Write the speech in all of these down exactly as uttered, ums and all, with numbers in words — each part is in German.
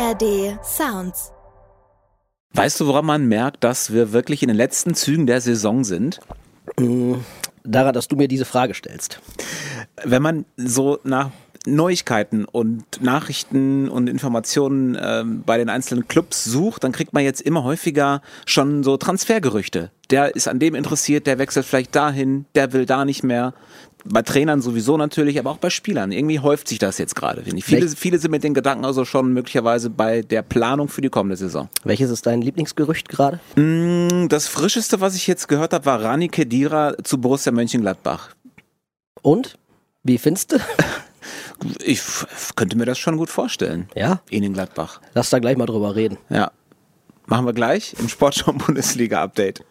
A R D Sounds. Weißt du, woran man merkt, dass wir wirklich in den letzten Zügen der Saison sind? Daran, dass du mir diese Frage stellst. Wenn man so nach Neuigkeiten und Nachrichten und Informationen äh, bei den einzelnen Clubs sucht, dann kriegt man jetzt immer häufiger schon so Transfergerüchte. Der ist an dem interessiert, der wechselt vielleicht dahin, der will da nicht mehr. Bei Trainern sowieso natürlich, aber auch bei Spielern. Irgendwie häuft sich das jetzt gerade, finde ich. Viele, viele sind mit den Gedanken also schon möglicherweise bei der Planung für die kommende Saison. Welches ist dein Lieblingsgerücht gerade? Das frischeste, was ich jetzt gehört habe, war Rani Khedira zu Borussia Mönchengladbach. Und? Wie findest du? Ich könnte mir das schon gut vorstellen. Ja? In den Gladbach. Lass da gleich mal drüber reden. Ja. Machen wir gleich im Sportschau-Bundesliga-Update.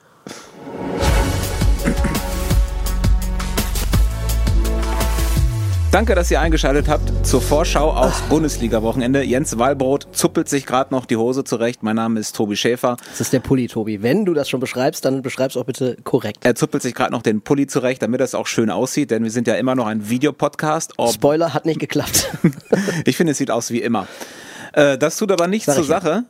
Danke, dass ihr eingeschaltet habt zur Vorschau aufs Bundesliga-Wochenende. Jens Wallbrot zuppelt sich gerade noch die Hose zurecht. Mein Name ist Tobi Schäfer. Das ist der Pulli, Tobi. Wenn du das schon beschreibst, dann beschreib's auch bitte korrekt. Er zuppelt sich gerade noch den Pulli zurecht, damit das auch schön aussieht, denn wir sind ja immer noch ein Videopodcast. Ob Spoiler, hat nicht geklappt. Ich finde, es sieht aus wie immer. Das tut aber nichts zur Sache.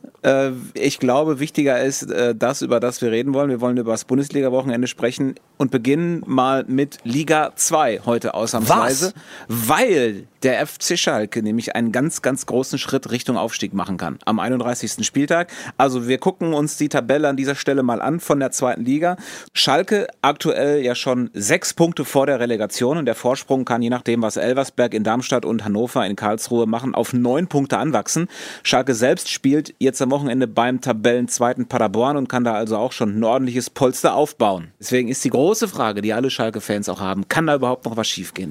Ich glaube, wichtiger ist das, über das wir reden wollen. Wir wollen über das Bundesliga-Wochenende sprechen und beginnen mal mit Liga zwei heute ausnahmsweise. Was? Weil der F C Schalke nämlich einen ganz, ganz großen Schritt Richtung Aufstieg machen kann am einunddreißigsten Spieltag. Also wir gucken uns die Tabelle an dieser Stelle mal an von der zweiten Liga. Schalke aktuell ja schon sechs Punkte vor der Relegation und der Vorsprung kann, je nachdem, was Elversberg in Darmstadt und Hannover in Karlsruhe machen, auf neun Punkte anwachsen. Schalke selbst spielt jetzt am Wochenende beim Tabellenzweiten Paderborn und kann da also auch schon ein ordentliches Polster aufbauen. Deswegen ist die große Frage, die alle Schalke-Fans auch haben, kann da überhaupt noch was schiefgehen?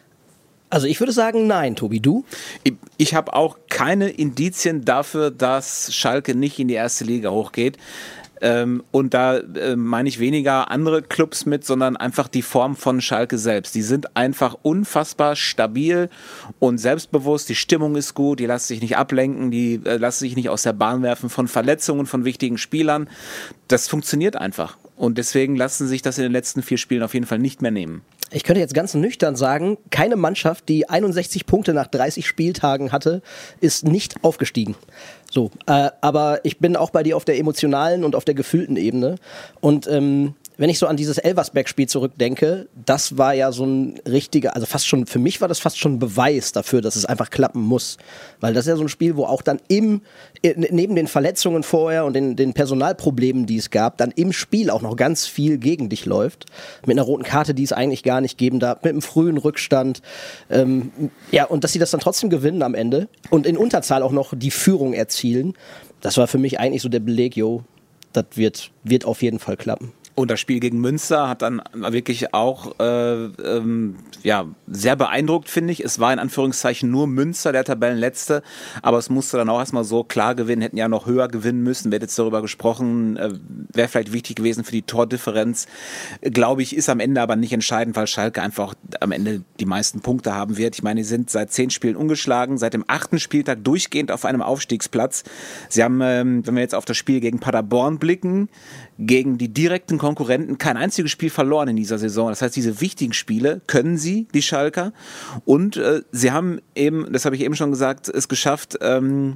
Also ich würde sagen, nein, Tobi, du? Ich, ich habe auch keine Indizien dafür, dass Schalke nicht in die erste Liga hochgeht. Ähm, und da äh, meine ich weniger andere Clubs mit, sondern einfach die Form von Schalke selbst. Die sind einfach unfassbar stabil und selbstbewusst. Die Stimmung ist gut, die lassen sich nicht ablenken, die äh, lassen sich nicht aus der Bahn werfen von Verletzungen von wichtigen Spielern. Das funktioniert einfach. Und deswegen lassen sich das in den letzten vier Spielen auf jeden Fall nicht mehr nehmen. Ich könnte jetzt ganz nüchtern sagen, keine Mannschaft, die einundsechzig Punkte nach dreißig Spieltagen hatte, ist nicht aufgestiegen. So, äh, aber ich bin auch bei dir auf der emotionalen und auf der gefühlten Ebene. Und ähm, wenn ich so an dieses Elversberg-Spiel zurückdenke, das war ja so ein richtiger, also fast schon, für mich war das fast schon ein Beweis dafür, dass es einfach klappen muss. Weil das ist ja so ein Spiel, wo auch dann im, neben den Verletzungen vorher und den, den Personalproblemen, die es gab, dann im Spiel auch noch ganz viel gegen dich läuft. Mit einer roten Karte, die es eigentlich gar nicht geben darf, mit einem frühen Rückstand. Ähm, ja, und dass sie das dann trotzdem gewinnen am Ende und in Unterzahl auch noch die Führung erzielen, das war für mich eigentlich so der Beleg, jo, das wird, wird auf jeden Fall klappen. Und das Spiel gegen Münster hat dann wirklich auch äh, ähm, ja, sehr beeindruckt, finde ich. Es war in Anführungszeichen nur Münster, der Tabellenletzte, aber es musste dann auch erstmal so klar gewinnen, hätten ja noch höher gewinnen müssen. Wir hätten jetzt darüber gesprochen, äh, wäre vielleicht wichtig gewesen für die Tordifferenz. Glaube ich, ist am Ende aber nicht entscheidend, weil Schalke einfach am Ende die meisten Punkte haben wird. Ich meine, die sind seit zehn Spielen ungeschlagen, seit dem achten Spieltag durchgehend auf einem Aufstiegsplatz. Sie haben, ähm, wenn wir jetzt auf das Spiel gegen Paderborn blicken, gegen die direkten Konkurrenten kein einziges Spiel verloren in dieser Saison. Das heißt, diese wichtigen Spiele können sie, die Schalker. Und äh, sie haben eben, das habe ich eben schon gesagt, es geschafft, ähm,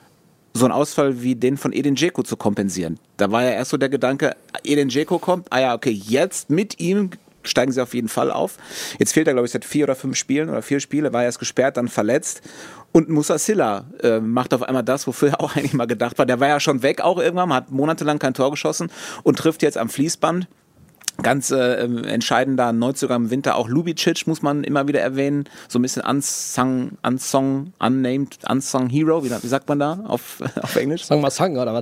so einen Ausfall wie den von Edin Dzeko zu kompensieren. Da war ja erst so der Gedanke, Edin Dzeko kommt, ah ja, okay, jetzt mit ihm steigen sie auf jeden Fall auf. Jetzt fehlt er, glaube ich, seit vier oder fünf Spielen oder vier Spiele, war erst gesperrt, dann verletzt. Und Moussa Sylla äh, macht auf einmal das, wofür er auch eigentlich mal gedacht war. Der war ja schon weg auch irgendwann, hat monatelang kein Tor geschossen und trifft jetzt am Fließband. Ganz äh, entscheidender Neuzugang im Winter, auch Lubicic muss man immer wieder erwähnen. So ein bisschen unsung, unsung, unnamed, unsung Hero, wie, wie sagt man da auf, auf Englisch? Sagen wir Sang oder was?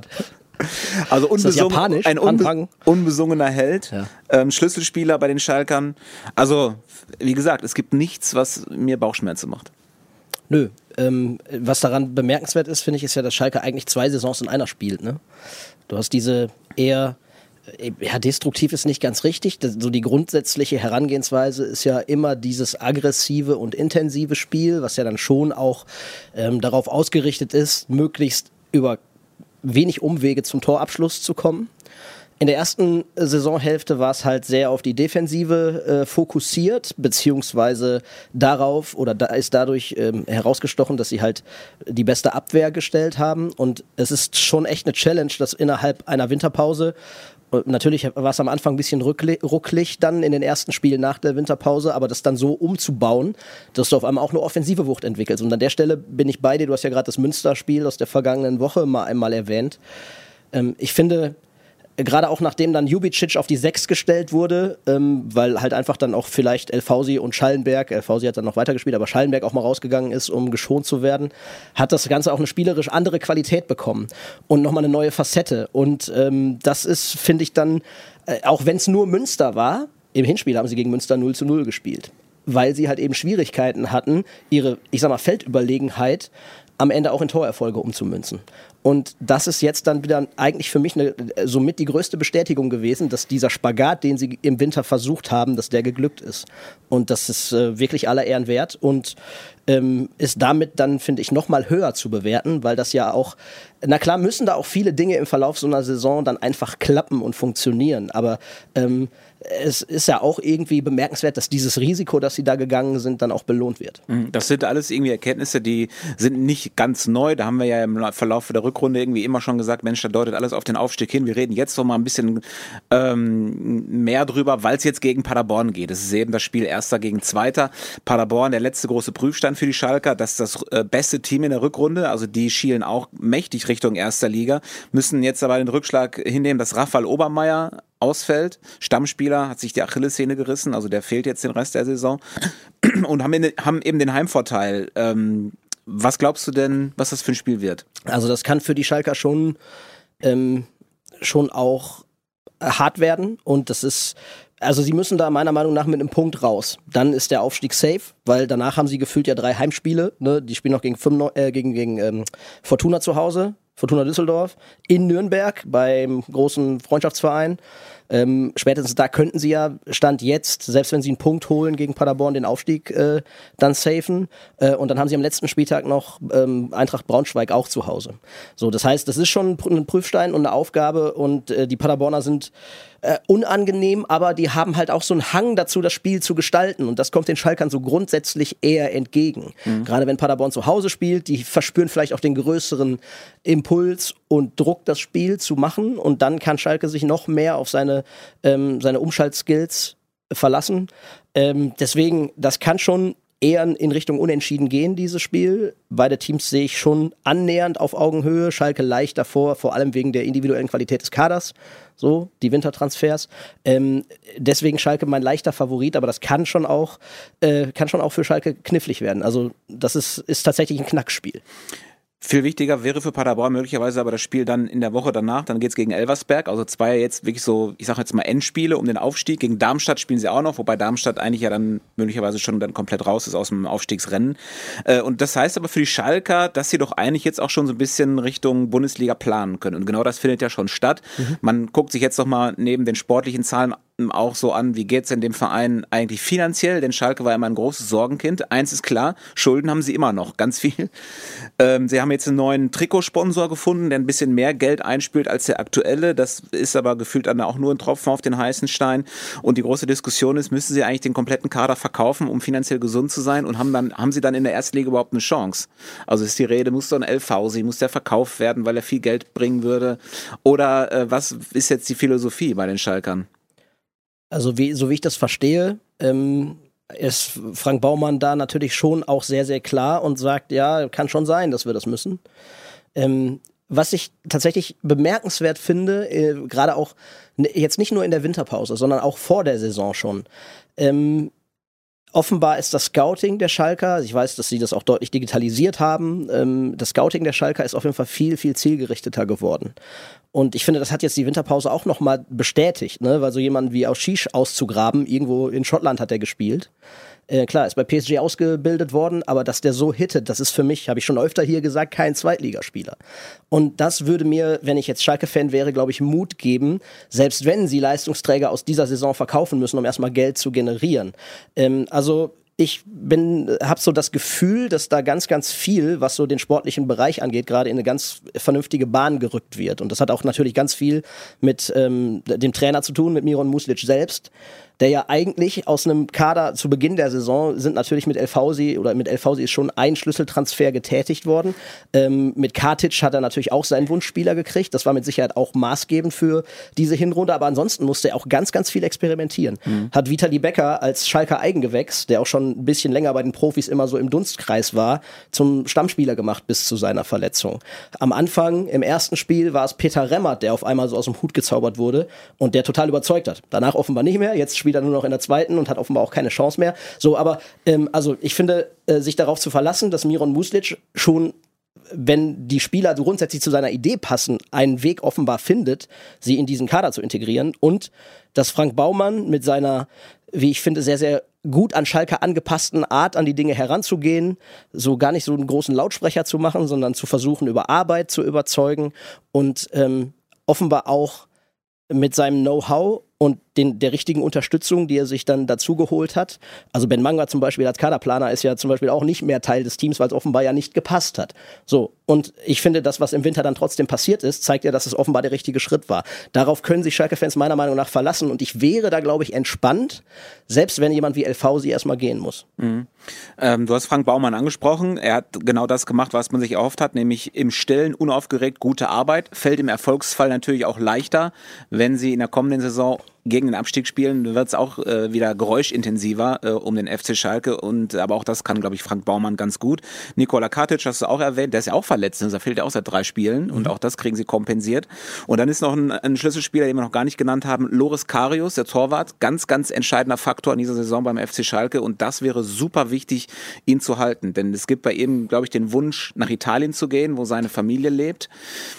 Also unbesungen, ein unbe- unbesungener Held, ja. ähm, Schlüsselspieler bei den Schalkern. Also, wie gesagt, es gibt nichts, was mir Bauchschmerzen macht. Nö, ähm, was daran bemerkenswert ist, finde ich, ist ja, dass Schalke eigentlich zwei Saisons in einer spielt. Ne? Du hast diese eher, ja, destruktiv ist nicht ganz richtig, das, so die grundsätzliche Herangehensweise ist ja immer dieses aggressive und intensive Spiel, was ja dann schon auch ähm, darauf ausgerichtet ist, möglichst über wenig Umwege zum Torabschluss zu kommen. In der ersten Saisonhälfte war es halt sehr auf die Defensive äh, fokussiert, beziehungsweise darauf, oder da ist dadurch ähm, herausgestochen, dass sie halt die beste Abwehr gestellt haben. Und es ist schon echt eine Challenge, dass innerhalb einer Winterpause, natürlich war es am Anfang ein bisschen rucklig dann in den ersten Spielen nach der Winterpause, aber das dann so umzubauen, dass du auf einmal auch eine offensive Wucht entwickelst. Und an der Stelle bin ich bei dir, du hast ja gerade das Münster-Spiel aus der vergangenen Woche mal einmal erwähnt. Ähm, ich finde, gerade auch nachdem dann Jubicic auf die sechs gestellt wurde, ähm, weil halt einfach dann auch vielleicht Elfausi und Schallenberg, Elfausi hat dann noch weitergespielt, aber Schallenberg auch mal rausgegangen ist, um geschont zu werden, hat das Ganze auch eine spielerisch andere Qualität bekommen und nochmal eine neue Facette. Und ähm, das ist, finde ich dann, äh, auch wenn es nur Münster war, im Hinspiel haben sie gegen Münster null zu null gespielt, weil sie halt eben Schwierigkeiten hatten, ihre, ich sag mal, Feldüberlegenheit am Ende auch in Torerfolge umzumünzen. Und das ist jetzt dann wieder eigentlich für mich eine, somit die größte Bestätigung gewesen, dass dieser Spagat, den sie im Winter versucht haben, dass der geglückt ist. Und das ist äh, wirklich aller Ehren wert und ähm, ist damit dann, finde ich, noch mal höher zu bewerten, weil das ja auch, na klar müssen da auch viele Dinge im Verlauf so einer Saison dann einfach klappen und funktionieren, aber ähm, es ist ja auch irgendwie bemerkenswert, dass dieses Risiko, dass sie da gegangen sind, dann auch belohnt wird. Das sind alles irgendwie Erkenntnisse, die sind nicht ganz neu. Da haben wir ja im Verlauf der Rückrunde irgendwie immer schon gesagt, Mensch, da deutet alles auf den Aufstieg hin. Wir reden jetzt noch mal ein bisschen ähm, mehr drüber, weil es jetzt gegen Paderborn geht. Es ist eben das Spiel Erster gegen Zweiter. Paderborn, der letzte große Prüfstand für die Schalker. Das ist das äh, beste Team in der Rückrunde. Also die schielen auch mächtig Richtung Erster Liga. Müssen jetzt aber den Rückschlag hinnehmen, dass Raphael Obermeier ausfällt. Stammspieler, hat sich die Achillessehne gerissen, also der fehlt jetzt den Rest der Saison. Und haben, in, haben eben den Heimvorteil. Ähm, was glaubst du denn, was das für ein Spiel wird? Also das kann für die Schalker schon, ähm, schon auch hart werden und das ist, also sie müssen da meiner Meinung nach mit einem Punkt raus. Dann ist der Aufstieg safe, weil danach haben sie gefühlt ja drei Heimspiele, ne? Die spielen noch gegen, fünfundneunzig, äh, gegen, gegen ähm, Fortuna zu Hause, Fortuna Düsseldorf, in Nürnberg beim großen Freundschaftsverein. Ähm, spätestens da könnten sie ja, Stand jetzt, selbst wenn sie einen Punkt holen gegen Paderborn, den Aufstieg äh, dann safen. Äh, und dann haben sie am letzten Spieltag noch ähm, Eintracht Braunschweig auch zu Hause. So, das heißt, das ist schon ein Prüfstein und eine Aufgabe und äh, die Paderborner sind äh, unangenehm, aber die haben halt auch so einen Hang dazu, das Spiel zu gestalten und das kommt den Schalkern so grundsätzlich eher entgegen. Mhm. Gerade wenn Paderborn zu Hause spielt, die verspüren vielleicht auch den größeren Impuls und Druck, das Spiel zu machen und dann kann Schalke sich noch mehr auf seine, ähm, seine Umschaltskills verlassen. Ähm, deswegen, das kann schon eher in Richtung Unentschieden gehen, dieses Spiel. Beide Teams sehe ich schon annähernd auf Augenhöhe. Schalke leicht davor, vor allem wegen der individuellen Qualität des Kaders. So, die Wintertransfers. Ähm, deswegen Schalke mein leichter Favorit, aber das kann schon auch, äh, kann schon auch für Schalke knifflig werden. Also das ist, ist tatsächlich ein Knackspiel. Viel wichtiger wäre für Paderborn möglicherweise aber das Spiel dann in der Woche danach, dann geht's gegen Elversberg, also zwei jetzt wirklich so, ich sage jetzt mal Endspiele um den Aufstieg. Gegen Darmstadt spielen sie auch noch, wobei Darmstadt eigentlich ja dann möglicherweise schon dann komplett raus ist aus dem Aufstiegsrennen. Und das heißt aber für die Schalker, dass sie doch eigentlich jetzt auch schon so ein bisschen Richtung Bundesliga planen können. Und genau das findet ja schon statt. Mhm. Man guckt sich jetzt doch mal neben den sportlichen Zahlen auch so an, wie geht's denn dem Verein eigentlich finanziell, denn Schalke war immer ein großes Sorgenkind. Eins ist klar, Schulden haben sie immer noch, ganz viel. Ähm, sie haben jetzt einen neuen Trikotsponsor gefunden, der ein bisschen mehr Geld einspielt als der aktuelle. Das ist aber gefühlt dann auch nur ein Tropfen auf den heißen Stein. Und die große Diskussion ist, müssen sie eigentlich den kompletten Kader verkaufen, um finanziell gesund zu sein und haben dann haben sie dann in der ersten Liga überhaupt eine Chance? Also ist die Rede, muss so ein Elfausi, muss der verkauft werden, weil er viel Geld bringen würde? Oder äh, was ist jetzt die Philosophie bei den Schalkern? Also wie, so wie ich das verstehe, ähm, ist Frank Baumann da natürlich schon auch sehr, sehr klar und sagt, ja, kann schon sein, dass wir das müssen. Ähm, was ich tatsächlich bemerkenswert finde, äh, gerade auch ne, jetzt nicht nur in der Winterpause, sondern auch vor der Saison schon, ähm, offenbar ist das Scouting der Schalker, also ich weiß, dass sie das auch deutlich digitalisiert haben, ähm, das Scouting der Schalker ist auf jeden Fall viel, viel zielgerichteter geworden. Und ich finde, das hat jetzt die Winterpause auch nochmal bestätigt, ne? Weil so jemand wie Auschich auszugraben, irgendwo in Schottland hat er gespielt. Äh, klar, ist bei P S G ausgebildet worden, aber dass der so hittet, das ist für mich, habe ich schon öfter hier gesagt, kein Zweitligaspieler. Und das würde mir, wenn ich jetzt Schalke-Fan wäre, glaube ich, Mut geben, selbst wenn sie Leistungsträger aus dieser Saison verkaufen müssen, um erstmal Geld zu generieren. Ähm, also ich bin, habe so das Gefühl, dass da ganz, ganz viel, was so den sportlichen Bereich angeht, gerade in eine ganz vernünftige Bahn gerückt wird. Und das hat auch natürlich ganz viel mit ähm, dem Trainer zu tun, mit Miron Muslic selbst, der ja eigentlich aus einem Kader zu Beginn der Saison sind natürlich mit El Fauzi oder mit El Fauzi ist schon ein Schlüsseltransfer getätigt worden. Ähm, mit Katic hat er natürlich auch seinen Wunschspieler gekriegt. Das war mit Sicherheit auch maßgebend für diese Hinrunde. Aber ansonsten musste er auch ganz, ganz viel experimentieren. Mhm. Hat Vitali Becker als Schalker Eigengewächs, der auch schon ein bisschen länger bei den Profis immer so im Dunstkreis war, zum Stammspieler gemacht bis zu seiner Verletzung. Am Anfang, im ersten Spiel, war es Peter Remmert, der auf einmal so aus dem Hut gezaubert wurde und der total überzeugt hat. Danach offenbar nicht mehr. Jetzt spielt er nur noch in der zweiten und hat offenbar auch keine Chance mehr. So, aber ähm, also ich finde, äh, sich darauf zu verlassen, dass Miron Muslic schon, wenn die Spieler grundsätzlich zu seiner Idee passen, einen Weg offenbar findet, sie in diesen Kader zu integrieren und dass Frank Baumann mit seiner, wie ich finde, sehr, sehr gut an Schalke angepassten Art an die Dinge heranzugehen, so gar nicht so einen großen Lautsprecher zu machen, sondern zu versuchen, über Arbeit zu überzeugen und ähm, offenbar auch mit seinem Know-how und den, der richtigen Unterstützung, die er sich dann dazu geholt hat. Also Ben Manga zum Beispiel als Kaderplaner ist ja zum Beispiel auch nicht mehr Teil des Teams, weil es offenbar ja nicht gepasst hat. So, und ich finde, das, was im Winter dann trotzdem passiert ist, zeigt ja, dass es offenbar der richtige Schritt war. Darauf können sich Schalke-Fans meiner Meinung nach verlassen und ich wäre da, glaube ich, entspannt, selbst wenn jemand wie El Fauzi erstmal gehen muss. Mhm. Ähm, du hast Frank Baumann angesprochen. Er hat genau das gemacht, was man sich erhofft hat, nämlich im Stillen, unaufgeregt, gute Arbeit. Fällt im Erfolgsfall natürlich auch leichter, wenn sie in der kommenden Saison gegen den Abstieg spielen, wird es auch äh, wieder geräuschintensiver äh, um den F C Schalke und aber auch das kann, glaube ich, Frank Baumann ganz gut. Nikola Katic hast du auch erwähnt, der ist ja auch verletzt, ne? Der fehlt ja auch seit drei Spielen mhm. und auch das kriegen sie kompensiert. Und dann ist noch ein, ein Schlüsselspieler, den wir noch gar nicht genannt haben, Loris Karius, der Torwart, ganz, ganz entscheidender Faktor in dieser Saison beim F C Schalke und das wäre super wichtig, ihn zu halten, denn es gibt bei ihm, glaube ich, den Wunsch, nach Italien zu gehen, wo seine Familie lebt,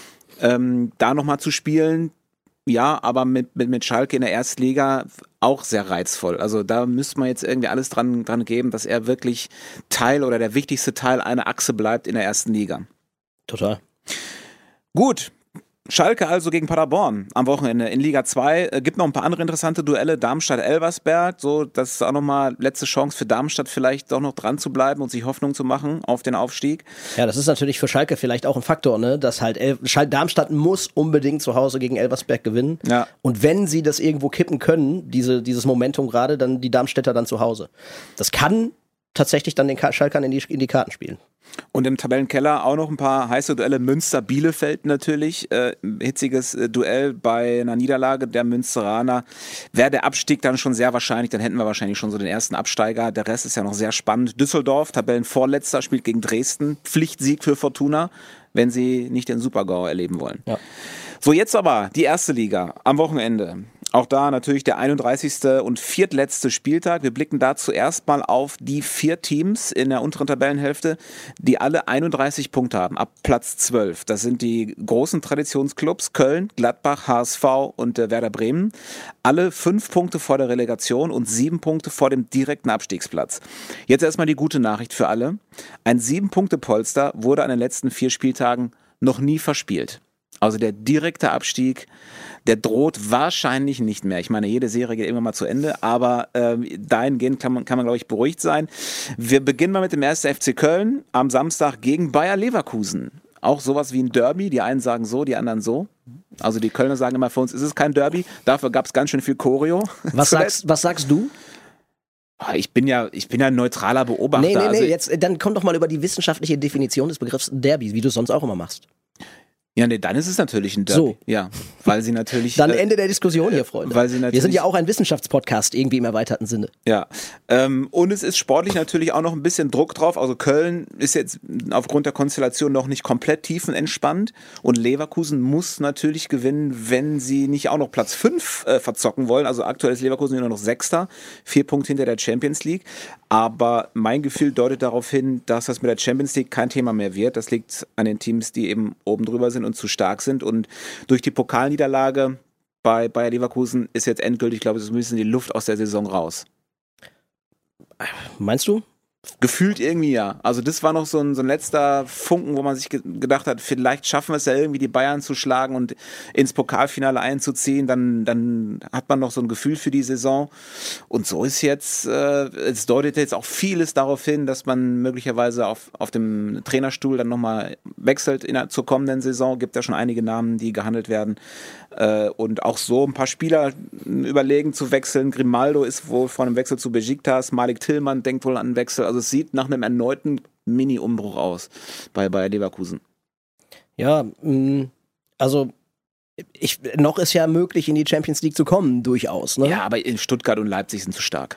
ähm, da nochmal zu spielen. Ja, aber mit, mit, mit Schalke in der Erstliga auch sehr reizvoll. Also da müsste man jetzt irgendwie alles dran, dran geben, dass er wirklich Teil oder der wichtigste Teil einer Achse bleibt in der ersten Liga. Total. Gut. Schalke also gegen Paderborn am Wochenende in Liga zwei. Äh, gibt noch ein paar andere interessante Duelle. Darmstadt-Elversberg. So, das ist auch nochmal letzte Chance für Darmstadt vielleicht doch noch dran zu bleiben und sich Hoffnung zu machen auf den Aufstieg. Ja, das ist natürlich für Schalke vielleicht auch ein Faktor, ne? Dass halt El- Darmstadt muss unbedingt zu Hause gegen Elversberg gewinnen. Ja. Und wenn sie das irgendwo kippen können, diese, dieses Momentum gerade, dann die Darmstädter dann zu Hause. Das kann tatsächlich dann den Ka- Schalkern in die, in die Karten spielen. Und im Tabellenkeller auch noch ein paar heiße Duelle. Münster-Bielefeld natürlich. Äh, hitziges äh, Duell bei einer Niederlage der Münsteraner. Wäre der Abstieg dann schon sehr wahrscheinlich, dann hätten wir wahrscheinlich schon so den ersten Absteiger. Der Rest ist ja noch sehr spannend. Düsseldorf, Tabellenvorletzter, spielt gegen Dresden. Pflichtsieg für Fortuna, wenn sie nicht den Super-GAU erleben wollen. Ja. So, jetzt aber die erste Liga am Wochenende. Auch da natürlich der einunddreißigste und viertletzte Spieltag. Wir blicken da zuerst mal auf die vier Teams in der unteren Tabellenhälfte, die alle einunddreißig Punkte haben, ab Platz zwölf. Das sind die großen Traditionsclubs Köln, Gladbach, H S V und äh, Werder Bremen. Alle fünf Punkte vor der Relegation und sieben Punkte vor dem direkten Abstiegsplatz. Jetzt erstmal die gute Nachricht für alle. Ein Sieben-Punkte-Polster wurde an den letzten vier Spieltagen noch nie verspielt. Also der direkte Abstieg, der droht wahrscheinlich nicht mehr. Ich meine, jede Serie geht immer mal zu Ende, aber äh, dahingehend kann man, kann man, glaube ich, beruhigt sein. Wir beginnen mal mit dem ersten F C Köln am Samstag gegen Bayer Leverkusen. Auch sowas wie ein Derby, die einen sagen so, die anderen so. Also die Kölner sagen immer, für uns ist es kein Derby, dafür gab es ganz schön viel Choreo. Was sagst, was sagst du? Ich bin ja, ich bin ja ein neutraler Beobachter. Nee, nee, nee, also, jetzt, dann komm doch mal über die wissenschaftliche Definition des Begriffs Derby, wie du es sonst auch immer machst. Ja, nee, dann ist es natürlich ein Derby. So. Ja, weil sie natürlich... Dann äh, Ende der Diskussion hier, Freunde. Weil sie natürlich, wir sind ja auch ein Wissenschaftspodcast, irgendwie im erweiterten Sinne. Ja, ähm, und es ist sportlich natürlich auch noch ein bisschen Druck drauf. Also Köln ist jetzt aufgrund der Konstellation noch nicht komplett tiefenentspannt und Leverkusen muss natürlich gewinnen, wenn sie nicht auch noch Platz fünf äh, verzocken wollen. Also aktuell ist Leverkusen nur noch Sechster, vier Punkte hinter der Champions League. Aber mein Gefühl deutet darauf hin, dass das mit der Champions League kein Thema mehr wird. Das liegt an den Teams, die eben oben drüber sind und zu stark sind. Und durch die Pokalniederlage bei Bayer Leverkusen ist jetzt endgültig, ich glaube, es ist ein bisschen die Luft aus der Saison raus. Meinst du? Gefühlt irgendwie ja. Also das war noch so ein, so ein letzter Funken, wo man sich ge- gedacht hat, vielleicht schaffen wir es ja irgendwie, die Bayern zu schlagen und ins Pokalfinale einzuziehen. Dann, dann hat man noch so ein Gefühl für die Saison. Und so ist jetzt, äh, es deutet jetzt auch vieles darauf hin, dass man möglicherweise auf, auf dem Trainerstuhl dann nochmal wechselt in der, zur kommenden Saison. Gibt ja schon einige Namen, die gehandelt werden. Äh, und auch so ein paar Spieler überlegen zu wechseln. Grimaldo ist wohl vor einem Wechsel zu Besiktas. Malik Tillmann denkt wohl an einen Wechsel. Also es sieht nach einem erneuten Mini-Umbruch aus bei, bei Leverkusen. Ja, mh, also ich, noch ist ja möglich, in die Champions League zu kommen, durchaus. Ne? Ja, aber in Stuttgart und Leipzig sind zu stark.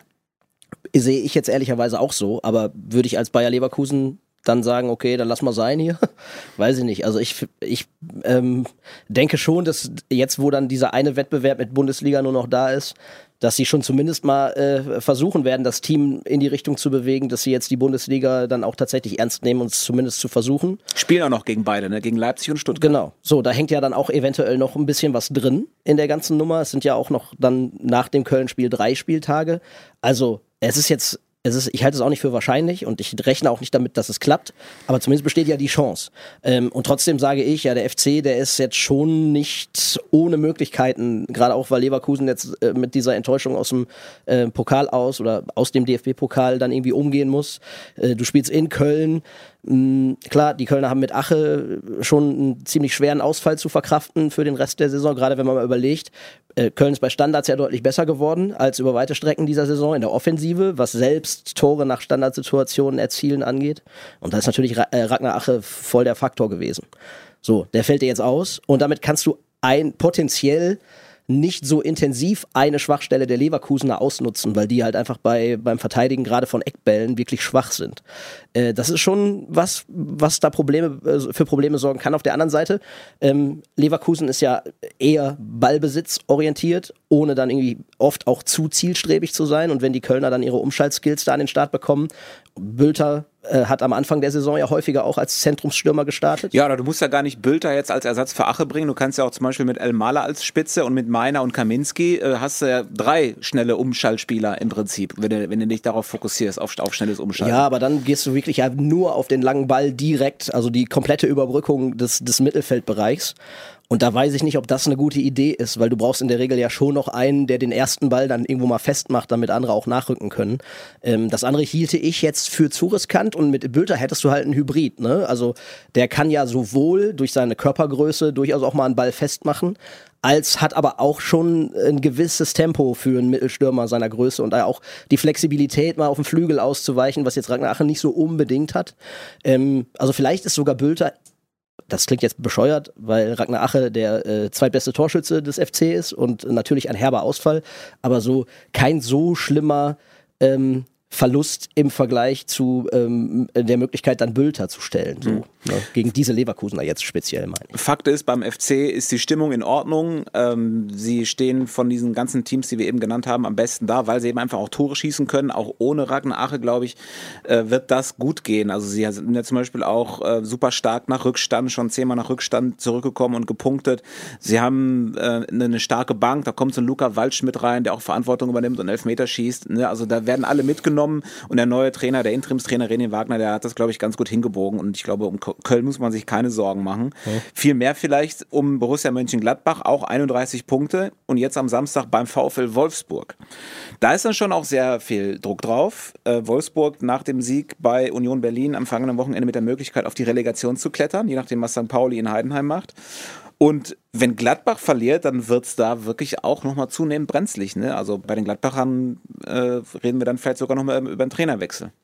Sehe ich jetzt ehrlicherweise auch so, aber würde ich als Bayer Leverkusen dann sagen, okay, dann lass mal sein hier? Weiß ich nicht. Also ich, ich ähm, denke schon, dass jetzt, wo dann dieser eine Wettbewerb mit Bundesliga nur noch da ist, dass sie schon zumindest mal äh, versuchen werden, das Team in die Richtung zu bewegen, dass sie jetzt die Bundesliga dann auch tatsächlich ernst nehmen und es zumindest zu versuchen. Spielen auch noch gegen beide, ne? Gegen Leipzig und Stuttgart. Genau. So, da hängt ja dann auch eventuell noch ein bisschen was drin in der ganzen Nummer. Es sind ja auch noch dann nach dem Köln-Spiel drei Spieltage. Also es ist jetzt Es ist, ich halte es auch nicht für wahrscheinlich und ich rechne auch nicht damit, dass es klappt, aber zumindest besteht ja die Chance. Ähm, und trotzdem sage ich, ja, der F C, der ist jetzt schon nicht ohne Möglichkeiten, gerade auch weil Leverkusen jetzt äh, mit dieser Enttäuschung aus dem äh, Pokal aus oder aus dem D F B-Pokal dann irgendwie umgehen muss. Äh, du spielst in Köln. Mm, klar, die Kölner haben mit Ache schon einen ziemlich schweren Ausfall zu verkraften für den Rest der Saison, gerade wenn man mal überlegt, äh, Köln ist bei Standards ja deutlich besser geworden als über weite Strecken dieser Saison in der Offensive, was selbst Tore nach Standardsituationen erzielen angeht. Und da ist natürlich Ra- äh, Ragnar Ache voll der Faktor gewesen. So, der fällt dir jetzt aus und damit kannst du ein potenziell nicht so intensiv eine Schwachstelle der Leverkusener ausnutzen, weil die halt einfach bei, beim Verteidigen gerade von Eckbällen wirklich schwach sind. Äh, das ist schon was, was da Probleme, äh, für Probleme sorgen kann. Auf der anderen Seite, ähm, Leverkusen ist ja eher ballbesitzorientiert, ohne dann irgendwie oft auch zu zielstrebig zu sein. Und wenn die Kölner dann ihre Umschaltskills da an den Start bekommen, Bülter äh, hat am Anfang der Saison ja häufiger auch als Zentrumsstürmer gestartet. Ja, oder du musst ja gar nicht Bülter jetzt als Ersatz für Ache bringen. Du kannst ja auch zum Beispiel mit Elmala als Spitze und mit Meiner und Kaminski äh, hast du ja drei schnelle Umschaltspieler im Prinzip, wenn du, wenn du dich darauf fokussierst, auf, auf schnelles Umschalten. Ja, aber dann gehst du wirklich ja nur auf den langen Ball direkt, also die komplette Überbrückung des, des Mittelfeldbereichs. Und da weiß ich nicht, ob das eine gute Idee ist, weil du brauchst in der Regel ja schon noch einen, der den ersten Ball dann irgendwo mal festmacht, damit andere auch nachrücken können. Ähm, das andere hielte ich jetzt für zu riskant und mit Bülter hättest du halt einen Hybrid, ne? Also der kann ja sowohl durch seine Körpergröße durchaus auch mal einen Ball festmachen, als hat aber auch schon ein gewisses Tempo für einen Mittelstürmer seiner Größe und da auch die Flexibilität, mal auf den Flügel auszuweichen, was jetzt Ragnar Ache nicht so unbedingt hat. Ähm, also vielleicht ist sogar Bülter, das klingt jetzt bescheuert, weil Ragnar Ache der äh, zweitbeste Torschütze des F C ist und natürlich ein herber Ausfall, aber so kein so schlimmer ähm, Verlust im Vergleich zu ähm, der Möglichkeit, dann Bülter zu stellen. So, mhm. ne? Gegen diese Leverkusener jetzt speziell, meine ich. Fakt ist, beim F C ist die Stimmung in Ordnung. Ähm, sie stehen von diesen ganzen Teams, die wir eben genannt haben, am besten da, weil sie eben einfach auch Tore schießen können. Auch ohne Ragnar Ache, glaube ich, äh, wird das gut gehen. Also sie sind ja zum Beispiel auch äh, super stark nach Rückstand, schon zehnmal nach Rückstand zurückgekommen und gepunktet. Sie haben äh, eine starke Bank, da kommt so ein Luca Waldschmidt rein, der auch Verantwortung übernimmt und Elfmeter schießt. Ne? Also da werden alle mitgenommen. Und der neue Trainer, der Interimstrainer René Wagner, der hat das, glaube ich, ganz gut hingebogen. Und ich glaube, um Köln muss man sich keine Sorgen machen. Okay. Viel mehr vielleicht um Borussia Mönchengladbach, auch einunddreißig Punkte. Und jetzt am Samstag beim VfL Wolfsburg. Da ist dann schon auch sehr viel Druck drauf. Äh, Wolfsburg nach dem Sieg bei Union Berlin am vergangenen Wochenende mit der Möglichkeit, auf die Relegation zu klettern, je nachdem, was Sankt Pauli in Heidenheim macht. Und wenn Gladbach verliert, dann wird es da wirklich auch nochmal zunehmend brenzlig. Ne? Also bei den Gladbachern äh, reden wir dann vielleicht sogar nochmal über einen Trainerwechsel.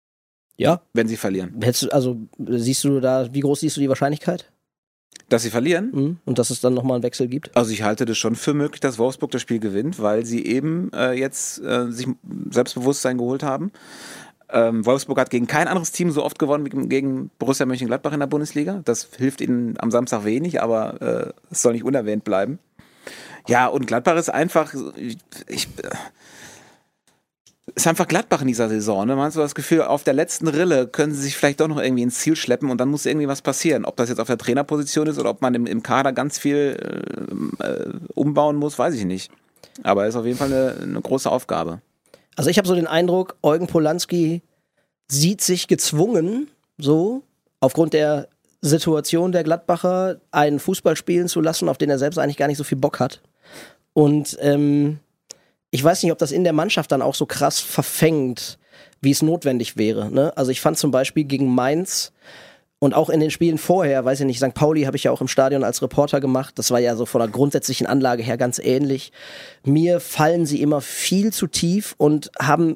Ja. Wenn sie verlieren. Hättest du, also siehst du da, wie groß siehst du die Wahrscheinlichkeit? Dass sie verlieren? Mhm. Und dass es dann nochmal einen Wechsel gibt? Also ich halte das schon für möglich, dass Wolfsburg das Spiel gewinnt, weil sie eben äh, jetzt äh, sich Selbstbewusstsein geholt haben. Ähm, Wolfsburg hat gegen kein anderes Team so oft gewonnen wie gegen Borussia Mönchengladbach in der Bundesliga. Das hilft ihnen am Samstag wenig, aber äh, es soll nicht unerwähnt bleiben. Ja, und Gladbach ist einfach, ich, ich, ist einfach Gladbach in dieser Saison. Ne? Man hat so das Gefühl, auf der letzten Rille können sie sich vielleicht doch noch irgendwie ins Ziel schleppen und dann muss irgendwie was passieren. Ob das jetzt auf der Trainerposition ist oder ob man im, im Kader ganz viel äh, umbauen muss, weiß ich nicht. Aber es ist auf jeden Fall eine, eine große Aufgabe. Also ich habe so den Eindruck, Eugen Polanski sieht sich gezwungen, so aufgrund der Situation der Gladbacher, einen Fußball spielen zu lassen, auf den er selbst eigentlich gar nicht so viel Bock hat. Und ähm, ich weiß nicht, ob das in der Mannschaft dann auch so krass verfängt, wie es notwendig wäre. Ne? Also ich fand zum Beispiel gegen Mainz und auch in den Spielen vorher, weiß ich nicht, Sankt Pauli habe ich ja auch im Stadion als Reporter gemacht, das war ja so von der grundsätzlichen Anlage her ganz ähnlich. Mir fallen sie immer viel zu tief und haben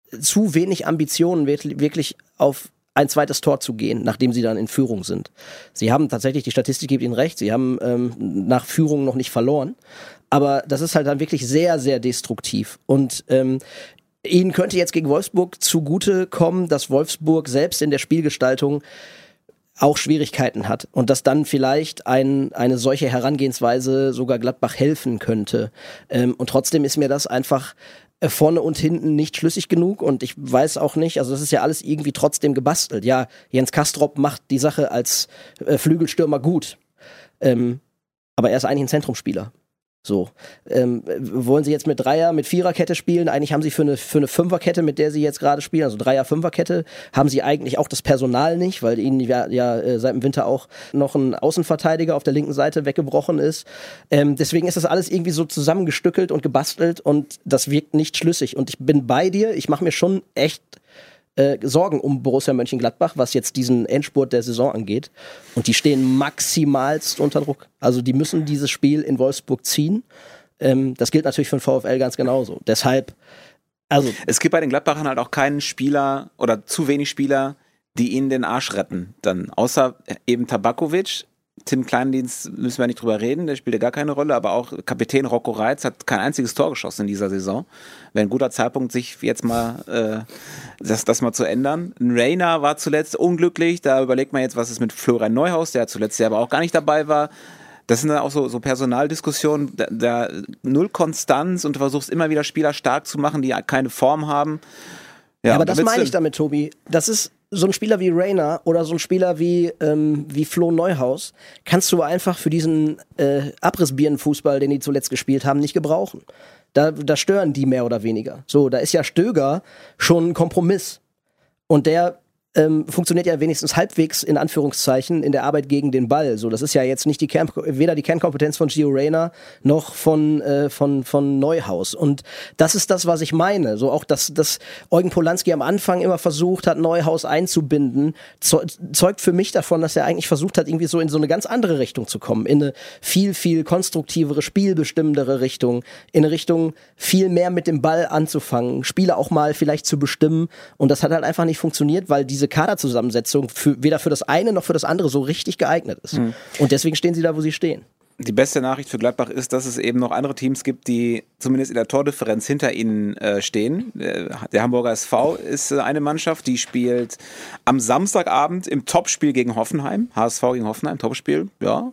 zu wenig Ambitionen, wirklich auf ein zweites Tor zu gehen, nachdem sie dann in Führung sind. Sie haben tatsächlich, die Statistik gibt ihnen recht, sie haben ähm, nach Führung noch nicht verloren, aber das ist halt dann wirklich sehr, sehr destruktiv und ähm, ihnen könnte jetzt gegen Wolfsburg zugute kommen, dass Wolfsburg selbst in der Spielgestaltung auch Schwierigkeiten hat und dass dann vielleicht ein, eine solche Herangehensweise sogar Gladbach helfen könnte. Ähm, und trotzdem ist mir das einfach vorne und hinten nicht schlüssig genug und ich weiß auch nicht, also das ist ja alles irgendwie trotzdem gebastelt. Ja, Jens Kastrop macht die Sache als äh, Flügelstürmer gut, ähm, aber er ist eigentlich ein Zentrumsspieler. So, ähm, wollen sie jetzt mit Dreier, mit Viererkette spielen? Eigentlich haben sie für eine, für eine Fünferkette, mit der sie jetzt gerade spielen, also Dreier-Fünferkette, haben sie eigentlich auch das Personal nicht, weil ihnen ja, ja äh, seit dem Winter auch noch ein Außenverteidiger auf der linken Seite weggebrochen ist. Ähm, deswegen ist das alles irgendwie so zusammengestückelt und gebastelt und das wirkt nicht schlüssig. Und ich bin bei dir, ich mache mir schon echt Äh, Sorgen um Borussia Mönchengladbach, was jetzt diesen Endspurt der Saison angeht. Und die stehen maximalst unter Druck. Also die müssen dieses Spiel in Wolfsburg ziehen. Ähm, das gilt natürlich für den VfL ganz genauso. Deshalb, also... Es gibt bei den Gladbachern halt auch keinen Spieler oder zu wenig Spieler, die ihnen den Arsch retten. Dann außer eben Tabakovic. Tim Kleindienst müssen wir nicht drüber reden, der spielt ja gar keine Rolle, aber auch Kapitän Rocco Reitz hat kein einziges Tor geschossen in dieser Saison. Wäre ein guter Zeitpunkt, sich jetzt mal äh, das, das mal zu ändern. Ein Reina war zuletzt unglücklich, da überlegt man jetzt, was ist mit Florian Neuhaus, der zuletzt ja aber auch gar nicht dabei war. Das sind dann auch so, so Personaldiskussionen, da, da null Konstanz und du versuchst immer wieder Spieler stark zu machen, die keine Form haben. Ja, ja aber das meine ich damit, Tobi. Das ist so ein Spieler wie Reina oder so ein Spieler wie, ähm, wie Flo Neuhaus kannst du einfach für diesen äh, Abrissbirnenfußball, den die zuletzt gespielt haben, nicht gebrauchen. Da, da stören die mehr oder weniger. So, da ist ja Stöger schon ein Kompromiss. Und der ähm, funktioniert ja wenigstens halbwegs in Anführungszeichen in der Arbeit gegen den Ball. So, das ist ja jetzt nicht die Kern, weder die Kernkompetenz von Gio Reyna noch von, äh, von, von Neuhaus. Und das ist das, was ich meine. So auch, dass, dass Eugen Polanski am Anfang immer versucht hat, Neuhaus einzubinden, zeugt für mich davon, dass er eigentlich versucht hat, irgendwie so in so eine ganz andere Richtung zu kommen. In eine viel, viel konstruktivere, spielbestimmendere Richtung. In eine Richtung, viel mehr mit dem Ball anzufangen. Spiele auch mal vielleicht zu bestimmen. Und das hat halt einfach nicht funktioniert, weil diese Kaderzusammensetzung für, weder für das eine noch für das andere so richtig geeignet ist. Mhm. Und deswegen stehen sie da, wo sie stehen. Die beste Nachricht für Gladbach ist, dass es eben noch andere Teams gibt, die zumindest in der Tordifferenz hinter ihnen äh, stehen. Der Hamburger S V ist äh, eine Mannschaft, die spielt am Samstagabend im Topspiel gegen Hoffenheim. H S V gegen Hoffenheim, Topspiel, ja.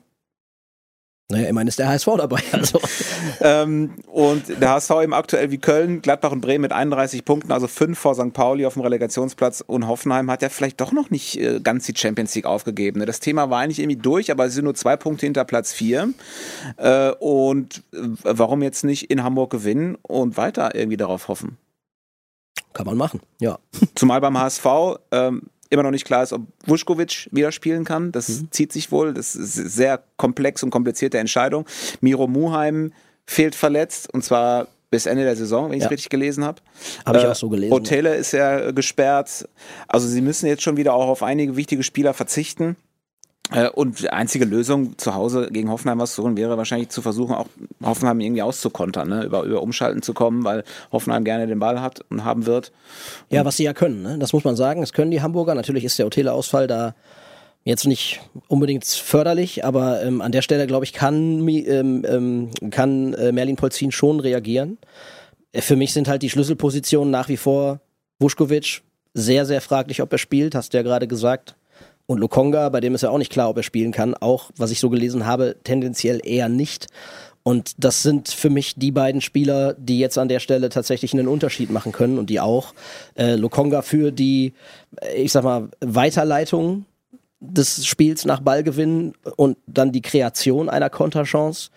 Naja, immerhin ist der H S V dabei. Also. ähm, und der H S V eben aktuell wie Köln, Gladbach und Bremen mit einunddreißig Punkten, also fünf vor Sankt Pauli auf dem Relegationsplatz, und Hoffenheim hat ja vielleicht doch noch nicht äh, ganz die Champions League aufgegeben. Ne? Das Thema war eigentlich irgendwie durch, aber sie sind nur zwei Punkte hinter Platz vier. Äh, und äh, warum jetzt nicht in Hamburg gewinnen und weiter irgendwie darauf hoffen? Kann man machen, ja. Zumal beim H S V ähm, immer noch nicht klar ist, ob Vuskovic wieder spielen kann. Das mhm. zieht sich wohl. Das ist eine sehr komplex und komplizierte Entscheidung. Miro Muheim fehlt verletzt, und zwar bis Ende der Saison, wenn ich es ja. richtig gelesen habe. Habe ich äh, auch so gelesen. Otele ist ja gesperrt. Also sie müssen jetzt schon wieder auch auf einige wichtige Spieler verzichten. Und die einzige Lösung zu Hause gegen Hoffenheim was zu holen, wäre wahrscheinlich zu versuchen, auch Hoffenheim irgendwie auszukontern, ne? über, über Umschalten zu kommen, weil Hoffenheim gerne den Ball hat und haben wird. Und ja, was sie ja können, ne? Das muss man sagen. Das können die Hamburger. Natürlich ist der Otele-Ausfall da jetzt nicht unbedingt förderlich, aber ähm, an der Stelle, glaube ich, kann, ähm, kann äh, Merlin Polzin schon reagieren. Für mich sind halt die Schlüsselpositionen nach wie vor Vuskovic, sehr, sehr fraglich, ob er spielt, hast du ja gerade gesagt. Und Lokonga, bei dem ist ja auch nicht klar, ob er spielen kann. Auch, was ich so gelesen habe, tendenziell eher nicht. Und das sind für mich die beiden Spieler, die jetzt an der Stelle tatsächlich einen Unterschied machen können. Und die auch. Äh, Lokonga für die, ich sag mal, Weiterleitung des Spiels nach Ballgewinn und dann die Kreation einer Konterchance.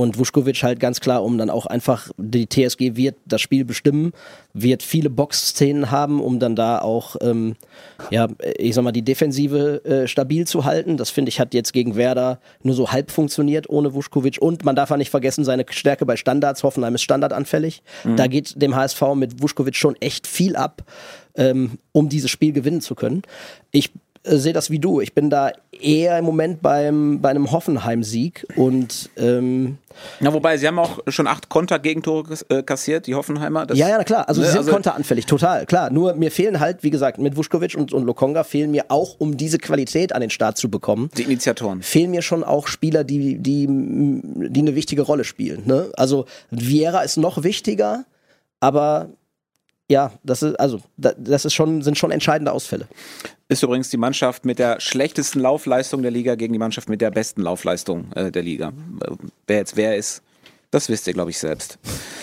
Und Vuskovic halt ganz klar, um dann auch einfach, die T S G wird das Spiel bestimmen, wird viele Boxszenen haben, um dann da auch, ähm, ja, ich sag mal, die Defensive äh, stabil zu halten. Das finde ich hat jetzt gegen Werder nur so halb funktioniert ohne Vuskovic. Und man darf auch nicht vergessen, seine Stärke bei Standards. Hoffenheim ist standardanfällig. Mhm. Da geht dem H S V mit Vuskovic schon echt viel ab, ähm, um dieses Spiel gewinnen zu können. Ich äh, sehe das wie du. Ich bin da eher im Moment beim, bei einem Hoffenheim-Sieg und ähm, ja, wobei, sie haben auch schon acht Konter-Gegentore äh, kassiert, die Hoffenheimer. Das, ja, ja, klar. Also, ne, sie sind also konteranfällig, total, klar. Nur mir fehlen halt, wie gesagt, mit Vuskovic und, und Lokonga fehlen mir auch, um diese Qualität an den Start zu bekommen. Die Initiatoren. Fehlen mir schon auch Spieler, die, die, die eine wichtige Rolle spielen. Ne? Also, Vieira ist noch wichtiger, aber ja, das ist, also, das ist schon, sind schon entscheidende Ausfälle. Ist übrigens die Mannschaft mit der schlechtesten Laufleistung der Liga gegen die Mannschaft mit der besten Laufleistung äh, der Liga. Äh, wer jetzt wer ist, das wisst ihr, glaube ich, selbst.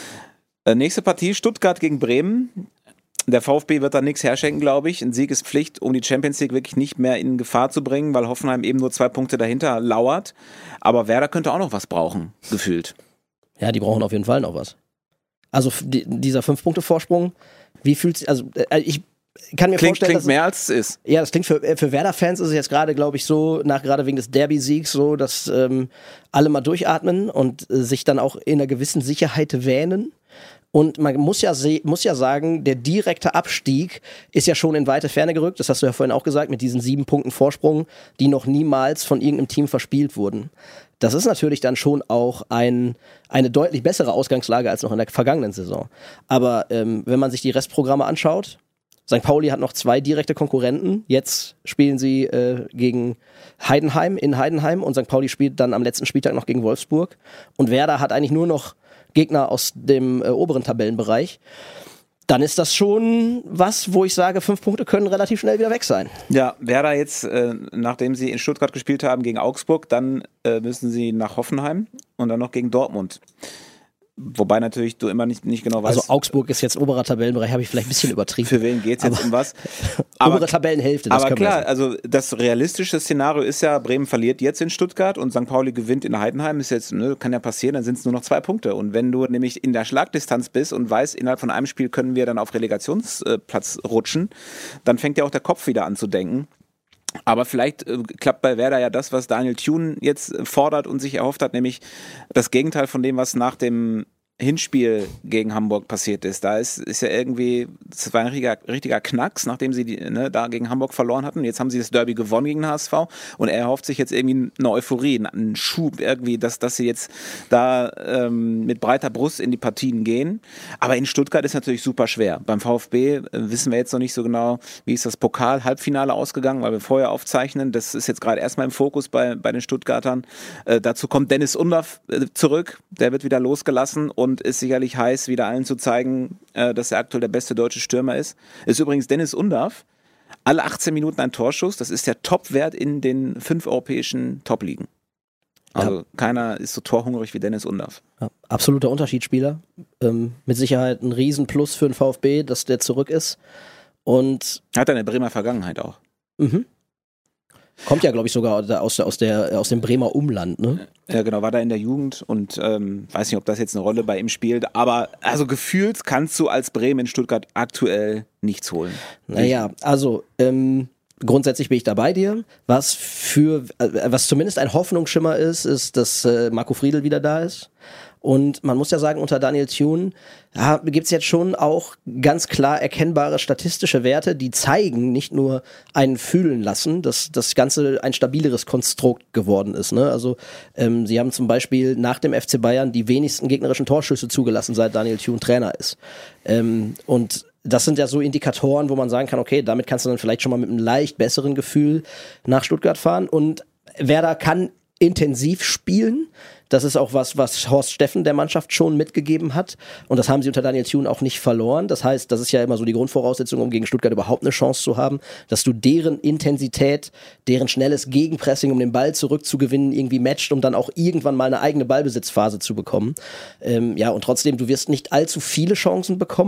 Äh, nächste Partie, Stuttgart gegen Bremen. Der VfB wird da nichts herschenken, glaube ich. Ein Sieg ist Pflicht, um die Champions League wirklich nicht mehr in Gefahr zu bringen, weil Hoffenheim eben nur zwei Punkte dahinter lauert. Aber Werder könnte auch noch was brauchen, gefühlt. Ja, die brauchen auf jeden Fall noch was. Also die, dieser Fünf-Punkte-Vorsprung, wie fühlt sich, also äh, ich kann mir klingt, vorstellen, klingt dass mehr als es ist. Ja, das klingt für, für Werder-Fans ist es jetzt gerade, glaube ich, so, nach gerade wegen des Derby-Siegs so, dass ähm, alle mal durchatmen und äh, sich dann auch in einer gewissen Sicherheit wähnen. Und man muss ja, se- muss ja sagen, der direkte Abstieg ist ja schon in weite Ferne gerückt. Das hast du ja vorhin auch gesagt, mit diesen sieben Punkten Vorsprung, die noch niemals von irgendeinem Team verspielt wurden. Das ist natürlich dann schon auch ein, eine deutlich bessere Ausgangslage als noch in der vergangenen Saison. Aber ähm, wenn man sich die Restprogramme anschaut, Sankt Pauli hat noch zwei direkte Konkurrenten. Jetzt spielen sie äh, gegen Heidenheim in Heidenheim und Sankt Pauli spielt dann am letzten Spieltag noch gegen Wolfsburg. Und Werder hat eigentlich nur noch Gegner aus dem äh, oberen Tabellenbereich. Dann ist das schon was, wo ich sage, fünf Punkte können relativ schnell wieder weg sein. Ja, Werder jetzt, äh, nachdem sie in Stuttgart gespielt haben gegen Augsburg, dann äh, müssen sie nach Hoffenheim und dann noch gegen Dortmund. Wobei natürlich du immer nicht, nicht genau weißt. Also Augsburg ist jetzt oberer Tabellenbereich, habe ich vielleicht ein bisschen übertrieben. Für wen geht es jetzt aber, um was? Aber, obere aber, Tabellenhälfte, das aber können wir klar, sagen. also das realistische Szenario ist ja, Bremen verliert jetzt in Stuttgart und Sankt Pauli gewinnt in Heidenheim. Ist jetzt, ne, kann ja passieren, dann sind es nur noch zwei Punkte. Und wenn du nämlich in der Schlagdistanz bist und weißt, innerhalb von einem Spiel können wir dann auf Relegationsplatz rutschen, dann fängt ja auch der Kopf wieder an zu denken. Aber vielleicht äh, klappt bei Werder ja das, was Daniel Thune jetzt äh, fordert und sich erhofft hat, nämlich das Gegenteil von dem, was nach dem Hinspiel gegen Hamburg passiert ist. Da ist, ist ja irgendwie, das war ein richtiger, richtiger Knacks, nachdem sie die, ne, da gegen Hamburg verloren hatten. Jetzt haben sie das Derby gewonnen gegen den H S V und er erhofft sich jetzt irgendwie eine Euphorie, einen Schub irgendwie, dass, dass sie jetzt da ähm, mit breiter Brust in die Partien gehen. Aber in Stuttgart ist natürlich super schwer. Beim VfB äh, wissen wir jetzt noch nicht so genau, wie ist das Pokal-Halbfinale ausgegangen, weil wir vorher aufzeichnen. Das ist jetzt gerade erstmal im Fokus bei, bei den Stuttgartern. Äh, dazu kommt Dennis Undaff äh, zurück. Der wird wieder losgelassen und und ist sicherlich heiß, wieder allen zu zeigen, äh, dass er aktuell der beste deutsche Stürmer ist. Ist übrigens Dennis Undaff. Alle achtzehn Minuten ein Torschuss. Das ist der Topwert in den fünf europäischen Top-Ligen. Also ja. Keiner ist so torhungrig wie Dennis Undaff. Ja, absoluter Unterschiedsspieler. Ähm, mit Sicherheit ein Riesenplus für den VfB, dass der zurück ist. Und hat eine Bremer Vergangenheit auch. Mhm. Kommt ja, glaube ich, sogar aus, der, aus, der, aus dem Bremer Umland, ne? Ja, genau, war da in der Jugend und ähm, weiß nicht, ob das jetzt eine Rolle bei ihm spielt, aber also gefühlt kannst du als Bremen in Stuttgart aktuell nichts holen. Naja, also ähm, grundsätzlich bin ich da bei dir. Was für, äh, was zumindest ein Hoffnungsschimmer ist, ist, dass äh, Marco Friedl wieder da ist. Und man muss ja sagen, unter Daniel Thune ja, gibt es jetzt schon auch ganz klar erkennbare statistische Werte, die zeigen, nicht nur einen fühlen lassen, dass das Ganze ein stabileres Konstrukt geworden ist. Ne? Also ähm, sie haben zum Beispiel nach dem F C Bayern die wenigsten gegnerischen Torschüsse zugelassen, seit Daniel Thune Trainer ist. Ähm, und das sind ja so Indikatoren, wo man sagen kann, okay, damit kannst du dann vielleicht schon mal mit einem leicht besseren Gefühl nach Stuttgart fahren. Und Werder kann intensiv spielen. Das ist auch was, was Horst Steffen der Mannschaft schon mitgegeben hat. Und das haben sie unter Daniel Thune auch nicht verloren. Das heißt, das ist ja immer so die Grundvoraussetzung, um gegen Stuttgart überhaupt eine Chance zu haben, dass du deren Intensität, deren schnelles Gegenpressing, um den Ball zurückzugewinnen, irgendwie matcht, um dann auch irgendwann mal eine eigene Ballbesitzphase zu bekommen. Ähm, ja, und trotzdem, du wirst nicht allzu viele Chancen bekommen.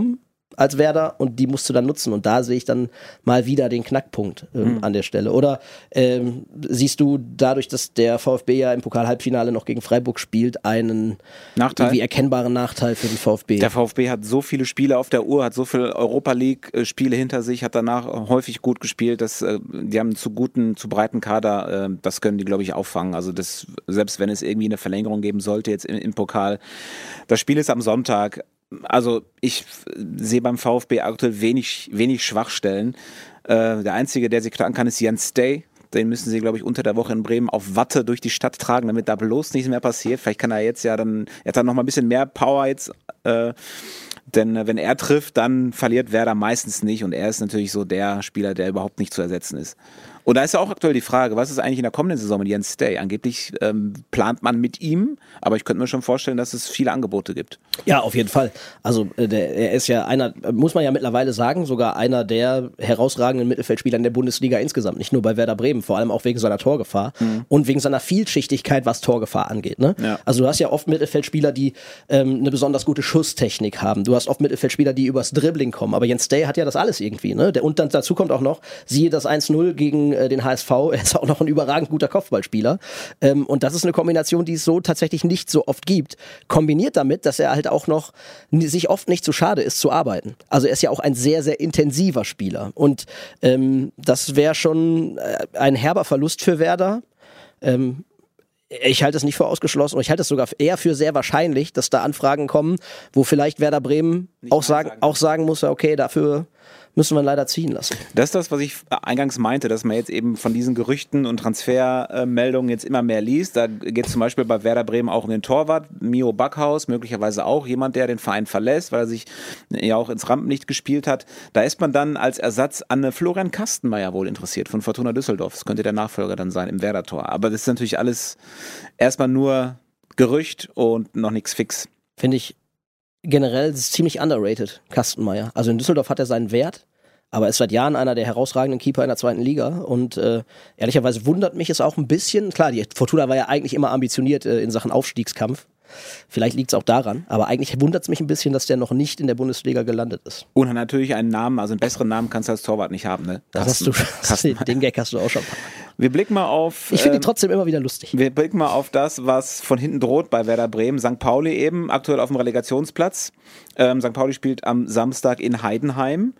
als Werder und die musst du dann nutzen und da sehe ich dann mal wieder den Knackpunkt ähm, mhm. an der Stelle. Oder ähm, siehst du dadurch, dass der VfB ja im Pokal-Halbfinale noch gegen Freiburg spielt, einen Nachteil? irgendwie erkennbaren Nachteil für den VfB? Der VfB hat so viele Spiele auf der Uhr, hat so viele Europa-League-Spiele hinter sich, hat danach häufig gut gespielt, dass, äh, die haben einen zu guten, zu breiten Kader, äh, das können die, glaube ich, auffangen. Also das, selbst wenn es irgendwie eine Verlängerung geben sollte jetzt im, im Pokal, das Spiel ist am Sonntag. Also ich sehe beim VfB aktuell wenig, wenig Schwachstellen. Äh, der Einzige, der sie knacken kann, ist Jens Stay. Den müssen sie, glaube ich, unter der Woche in Bremen auf Watte durch die Stadt tragen, damit da bloß nichts mehr passiert. Vielleicht kann er jetzt ja dann, er hat dann noch mal ein bisschen mehr Power jetzt, äh, denn äh, wenn er trifft, dann verliert Werder meistens nicht und er ist natürlich so der Spieler, der überhaupt nicht zu ersetzen ist. Und da ist ja auch aktuell die Frage, was ist eigentlich in der kommenden Saison mit Jens Stay? Angeblich ähm, plant man mit ihm, aber ich könnte mir schon vorstellen, dass es viele Angebote gibt. Ja, auf jeden Fall. Also äh, der, er ist ja einer, muss man ja mittlerweile sagen, sogar einer der herausragenden Mittelfeldspieler in der Bundesliga insgesamt. Nicht nur bei Werder Bremen, vor allem auch wegen seiner Torgefahr mhm. und wegen seiner Vielschichtigkeit, was Torgefahr angeht. Ne? Ja. Also du hast ja oft Mittelfeldspieler, die ähm, eine besonders gute Schusstechnik haben. Du hast oft Mittelfeldspieler, die übers Dribbling kommen. Aber Jens Stay hat ja das alles irgendwie. Ne? Und dann dazu kommt auch noch, siehe das eins null gegen den H S V, er ist auch noch ein überragend guter Kopfballspieler. Ähm, und das ist eine Kombination, die es so tatsächlich nicht so oft gibt. Kombiniert damit, dass er halt auch noch sich oft nicht zu schade ist zu arbeiten. Also er ist ja auch ein sehr, sehr intensiver Spieler. Und ähm, das wäre schon ein herber Verlust für Werder. Ähm, Ich halte es nicht für ausgeschlossen und ich halte es sogar eher für sehr wahrscheinlich, dass da Anfragen kommen, wo vielleicht Werder Bremen auch sagen, sagen. auch sagen muss, okay, dafür müssen wir ihn leider ziehen lassen. Das ist das, was ich eingangs meinte, dass man jetzt eben von diesen Gerüchten und Transfermeldungen jetzt immer mehr liest. Da geht es zum Beispiel bei Werder Bremen auch um den Torwart, Mio Backhaus, möglicherweise auch jemand, der den Verein verlässt, weil er sich ja auch ins Rampenlicht gespielt hat. Da ist man dann als Ersatz an Florian Kastenmeier wohl interessiert von Fortuna Düsseldorf. Das könnte der Nachfolger dann sein im Werder-Tor. Aber das ist natürlich alles erstmal nur Gerücht und noch nichts fix. Finde ich generell ziemlich underrated, Kastenmeier. Also in Düsseldorf hat er seinen Wert, aber er ist seit Jahren einer der herausragenden Keeper in der zweiten Liga und äh, ehrlicherweise wundert mich es auch ein bisschen. Klar, die Fortuna war ja eigentlich immer ambitioniert äh, in Sachen Aufstiegskampf. Vielleicht liegt es auch daran, aber eigentlich wundert es mich ein bisschen, dass der noch nicht in der Bundesliga gelandet ist. Und hat natürlich einen Namen, also einen besseren Namen kannst du als Torwart nicht haben, ne? Das hast du, Kasten. Den Gag hast du auch schon. Wir blicken mal auf... Ich finde ihn ähm, trotzdem immer wieder lustig. Wir blicken mal auf das, was von hinten droht bei Werder Bremen. Sankt Pauli eben, aktuell auf dem Relegationsplatz. Ähm, Sankt Pauli spielt am Samstag in Heidenheim.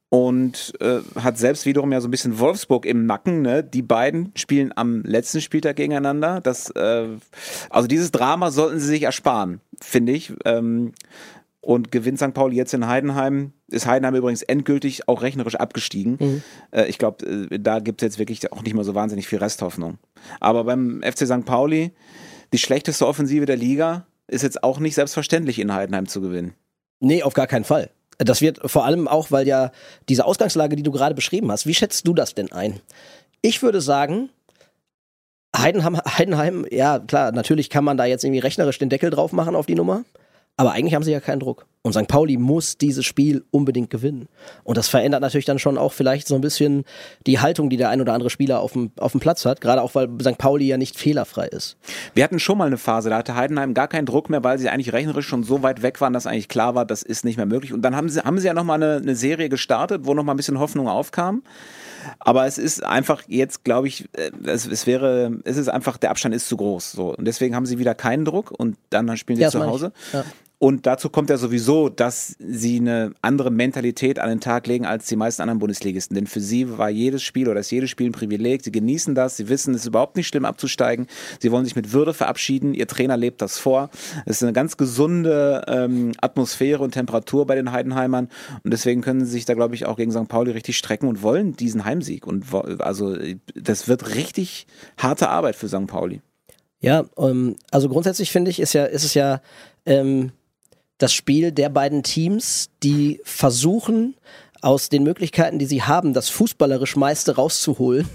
Und äh, hat selbst wiederum ja so ein bisschen Wolfsburg im Nacken. Ne? Die beiden spielen am letzten Spieltag gegeneinander. Das, äh, also dieses Drama sollten sie sich ersparen, finde ich. Ähm, und gewinnt Sankt Pauli jetzt in Heidenheim. Ist Heidenheim übrigens endgültig auch rechnerisch abgestiegen. Mhm. Äh, ich glaube, äh, da gibt es jetzt wirklich auch nicht mehr so wahnsinnig viel Resthoffnung. Aber beim F C Sankt Pauli, die schlechteste Offensive der Liga, ist jetzt auch nicht selbstverständlich in Heidenheim zu gewinnen. Nee, auf gar keinen Fall. Das wird vor allem auch, weil ja diese Ausgangslage, die du gerade beschrieben hast, wie schätzt du das denn ein? Ich würde sagen, Heidenheim, Heidenheim, ja klar, natürlich kann man da jetzt irgendwie rechnerisch den Deckel drauf machen auf die Nummer, aber eigentlich haben sie ja keinen Druck. Und Sankt Pauli muss dieses Spiel unbedingt gewinnen. Und das verändert natürlich dann schon auch vielleicht so ein bisschen die Haltung, die der ein oder andere Spieler auf dem, auf dem Platz hat. Gerade auch, weil Sankt Pauli ja nicht fehlerfrei ist. Wir hatten schon mal eine Phase, da hatte Heidenheim gar keinen Druck mehr, weil sie eigentlich rechnerisch schon so weit weg waren, dass eigentlich klar war, das ist nicht mehr möglich. Und dann haben sie, haben sie ja nochmal eine, eine Serie gestartet, wo nochmal ein bisschen Hoffnung aufkam. Aber es ist einfach jetzt, glaube ich, es, es wäre, es ist einfach, der Abstand ist zu groß. So. Und deswegen haben sie wieder keinen Druck und dann spielen sie ja, zu Hause. Ja. Und dazu kommt ja sowieso, dass sie eine andere Mentalität an den Tag legen als die meisten anderen Bundesligisten. Denn für sie war jedes Spiel oder ist jedes Spiel ein Privileg. Sie genießen das, sie wissen, es ist überhaupt nicht schlimm abzusteigen. Sie wollen sich mit Würde verabschieden. Ihr Trainer lebt das vor. Es ist eine ganz gesunde ähm, Atmosphäre und Temperatur bei den Heidenheimern. Und deswegen können sie sich da, glaube ich, auch gegen Sankt Pauli richtig strecken und wollen diesen Heimsieg. Und also das wird richtig harte Arbeit für Sankt Pauli. Ja, ähm, also grundsätzlich finde ich, ist ja, ist es ja ähm, das Spiel der beiden Teams, die versuchen, aus den Möglichkeiten, die sie haben, das fußballerisch meiste rauszuholen,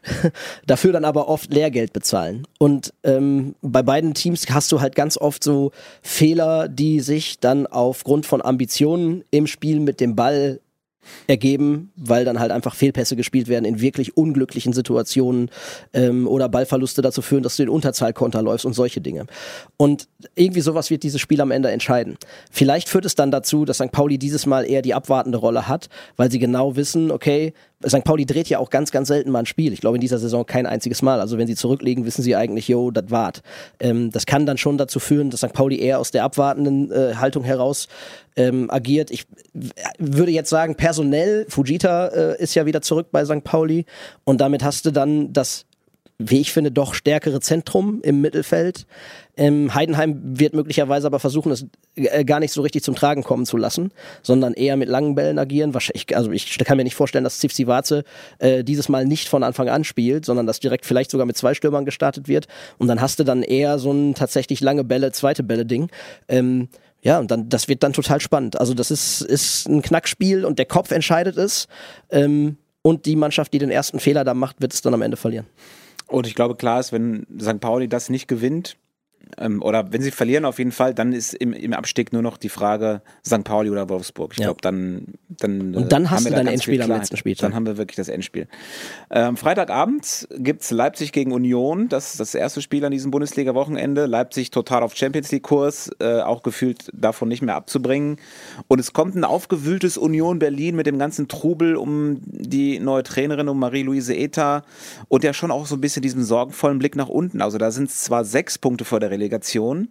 dafür dann aber oft Lehrgeld bezahlen. Und ähm, bei beiden Teams hast du halt ganz oft so Fehler, die sich dann aufgrund von Ambitionen im Spiel mit dem Ball ergeben, weil dann halt einfach Fehlpässe gespielt werden in wirklich unglücklichen Situationen ähm, oder Ballverluste dazu führen, dass du in Unterzahlkonter läufst und solche Dinge. Und irgendwie sowas wird dieses Spiel am Ende entscheiden. Vielleicht führt es dann dazu, dass Sankt Pauli dieses Mal eher die abwartende Rolle hat, weil sie genau wissen, okay, Sankt Pauli dreht ja auch ganz, ganz selten mal ein Spiel. Ich glaube in dieser Saison kein einziges Mal. Also wenn sie zurückliegen, wissen sie eigentlich, jo, das wart. Ähm, das kann dann schon dazu führen, dass Sankt Pauli eher aus der abwartenden äh, Haltung heraus ähm, agiert. Ich w- würde jetzt sagen, personell, Fujita äh, ist ja wieder zurück bei Sankt Pauli und damit hast du dann das, wie ich finde, doch stärkere Zentrum im Mittelfeld. Ähm, Heidenheim wird möglicherweise aber versuchen, es äh, gar nicht so richtig zum Tragen kommen zu lassen, sondern eher mit langen Bällen agieren. Wahrscheinlich, also ich kann mir nicht vorstellen, dass Tsivtsivaze äh, dieses Mal nicht von Anfang an spielt, sondern dass direkt vielleicht sogar mit zwei Stürmern gestartet wird. Und dann hast du dann eher so ein tatsächlich lange Bälle, zweite Bälle-Ding. Ähm, ja, und dann, das wird dann total spannend. Also das ist, ist ein Knackspiel und der Kopf entscheidet es. Ähm, und die Mannschaft, die den ersten Fehler da macht, wird es dann am Ende verlieren. Und ich glaube, klar ist, wenn Sankt Pauli das nicht gewinnt, ähm, oder wenn sie verlieren auf jeden Fall, dann ist im, im Abstieg nur noch die Frage Sankt Pauli oder Wolfsburg. Ich Ja. glaube, dann, dann Und dann äh, hast haben du wir da dein ganz Endspiel viel am Klarheit. letzten Spieltag. Dann haben wir wirklich das Endspiel. Ähm, Freitagabend gibt es Leipzig gegen Union. Das ist das erste Spiel an diesem Bundesliga-Wochenende. Leipzig total auf Champions-League-Kurs, äh, auch gefühlt davon nicht mehr abzubringen. Und es kommt ein aufgewühltes Union Berlin mit dem ganzen Trubel um die neue Trainerin, um Marie-Louise Eta und ja schon auch so ein bisschen diesem sorgenvollen Blick nach unten. Also da sind es zwar sechs Punkte vor der Relegation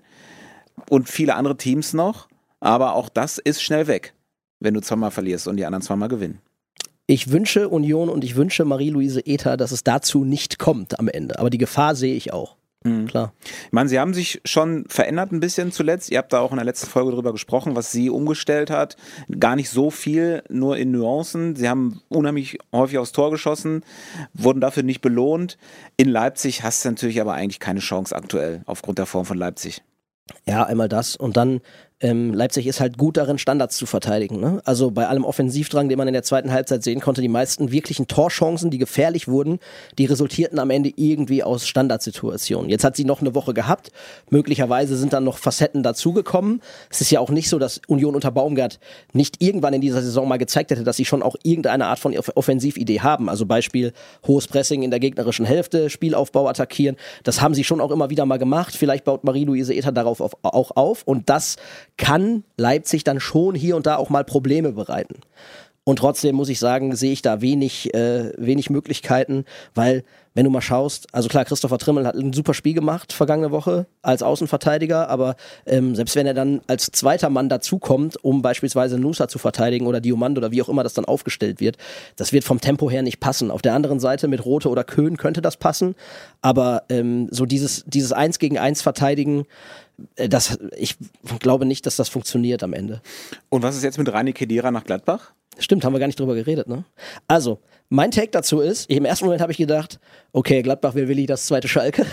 und viele andere Teams noch, aber auch das ist schnell weg, wenn du zweimal verlierst und die anderen zweimal gewinnen. Ich wünsche Union und ich wünsche Marie-Louise Eta, dass es dazu nicht kommt am Ende. Aber die Gefahr sehe ich auch. Mhm. Klar. Ich meine, sie haben sich schon verändert ein bisschen zuletzt. Ihr habt da auch in der letzten Folge drüber gesprochen, was sie umgestellt hat. Gar nicht so viel, nur in Nuancen. Sie haben unheimlich häufig aufs Tor geschossen, wurden dafür nicht belohnt. In Leipzig hast du natürlich aber eigentlich keine Chance aktuell, aufgrund der Form von Leipzig. Ja, einmal das und dann ähm, Leipzig ist halt gut darin, Standards zu verteidigen. Ne? Also bei allem Offensivdrang, den man in der zweiten Halbzeit sehen konnte, die meisten wirklichen Torchancen, die gefährlich wurden, die resultierten am Ende irgendwie aus Standardsituationen. Jetzt hat sie noch eine Woche gehabt, möglicherweise sind dann noch Facetten dazugekommen. Es ist ja auch nicht so, dass Union unter Baumgart nicht irgendwann in dieser Saison mal gezeigt hätte, dass sie schon auch irgendeine Art von Offensividee haben. Also Beispiel hohes Pressing in der gegnerischen Hälfte, Spielaufbau attackieren. Das haben sie schon auch immer wieder mal gemacht. Vielleicht baut Marie-Louise Eta darauf auf, auch auf und das kann Leipzig dann schon hier und da auch mal Probleme bereiten. Und trotzdem muss ich sagen, sehe ich da wenig, äh, wenig Möglichkeiten, weil wenn du mal schaust, also klar, Christopher Trimmel hat ein super Spiel gemacht vergangene Woche als Außenverteidiger, aber ähm, selbst wenn er dann als zweiter Mann dazukommt, um beispielsweise Nusa zu verteidigen oder Diomande oder wie auch immer das dann aufgestellt wird, das wird vom Tempo her nicht passen. Auf der anderen Seite mit Rothe oder Köhn könnte das passen, aber ähm, so dieses, dieses Eins gegen Eins Verteidigen, äh, das, ich glaube nicht, dass das funktioniert am Ende. Und was ist jetzt mit Rani Khedira nach Gladbach? Stimmt, haben wir gar nicht drüber geredet, ne? Also, mein Take dazu ist, im ersten Moment habe ich gedacht, okay, Gladbach will Willi das zweite Schalke.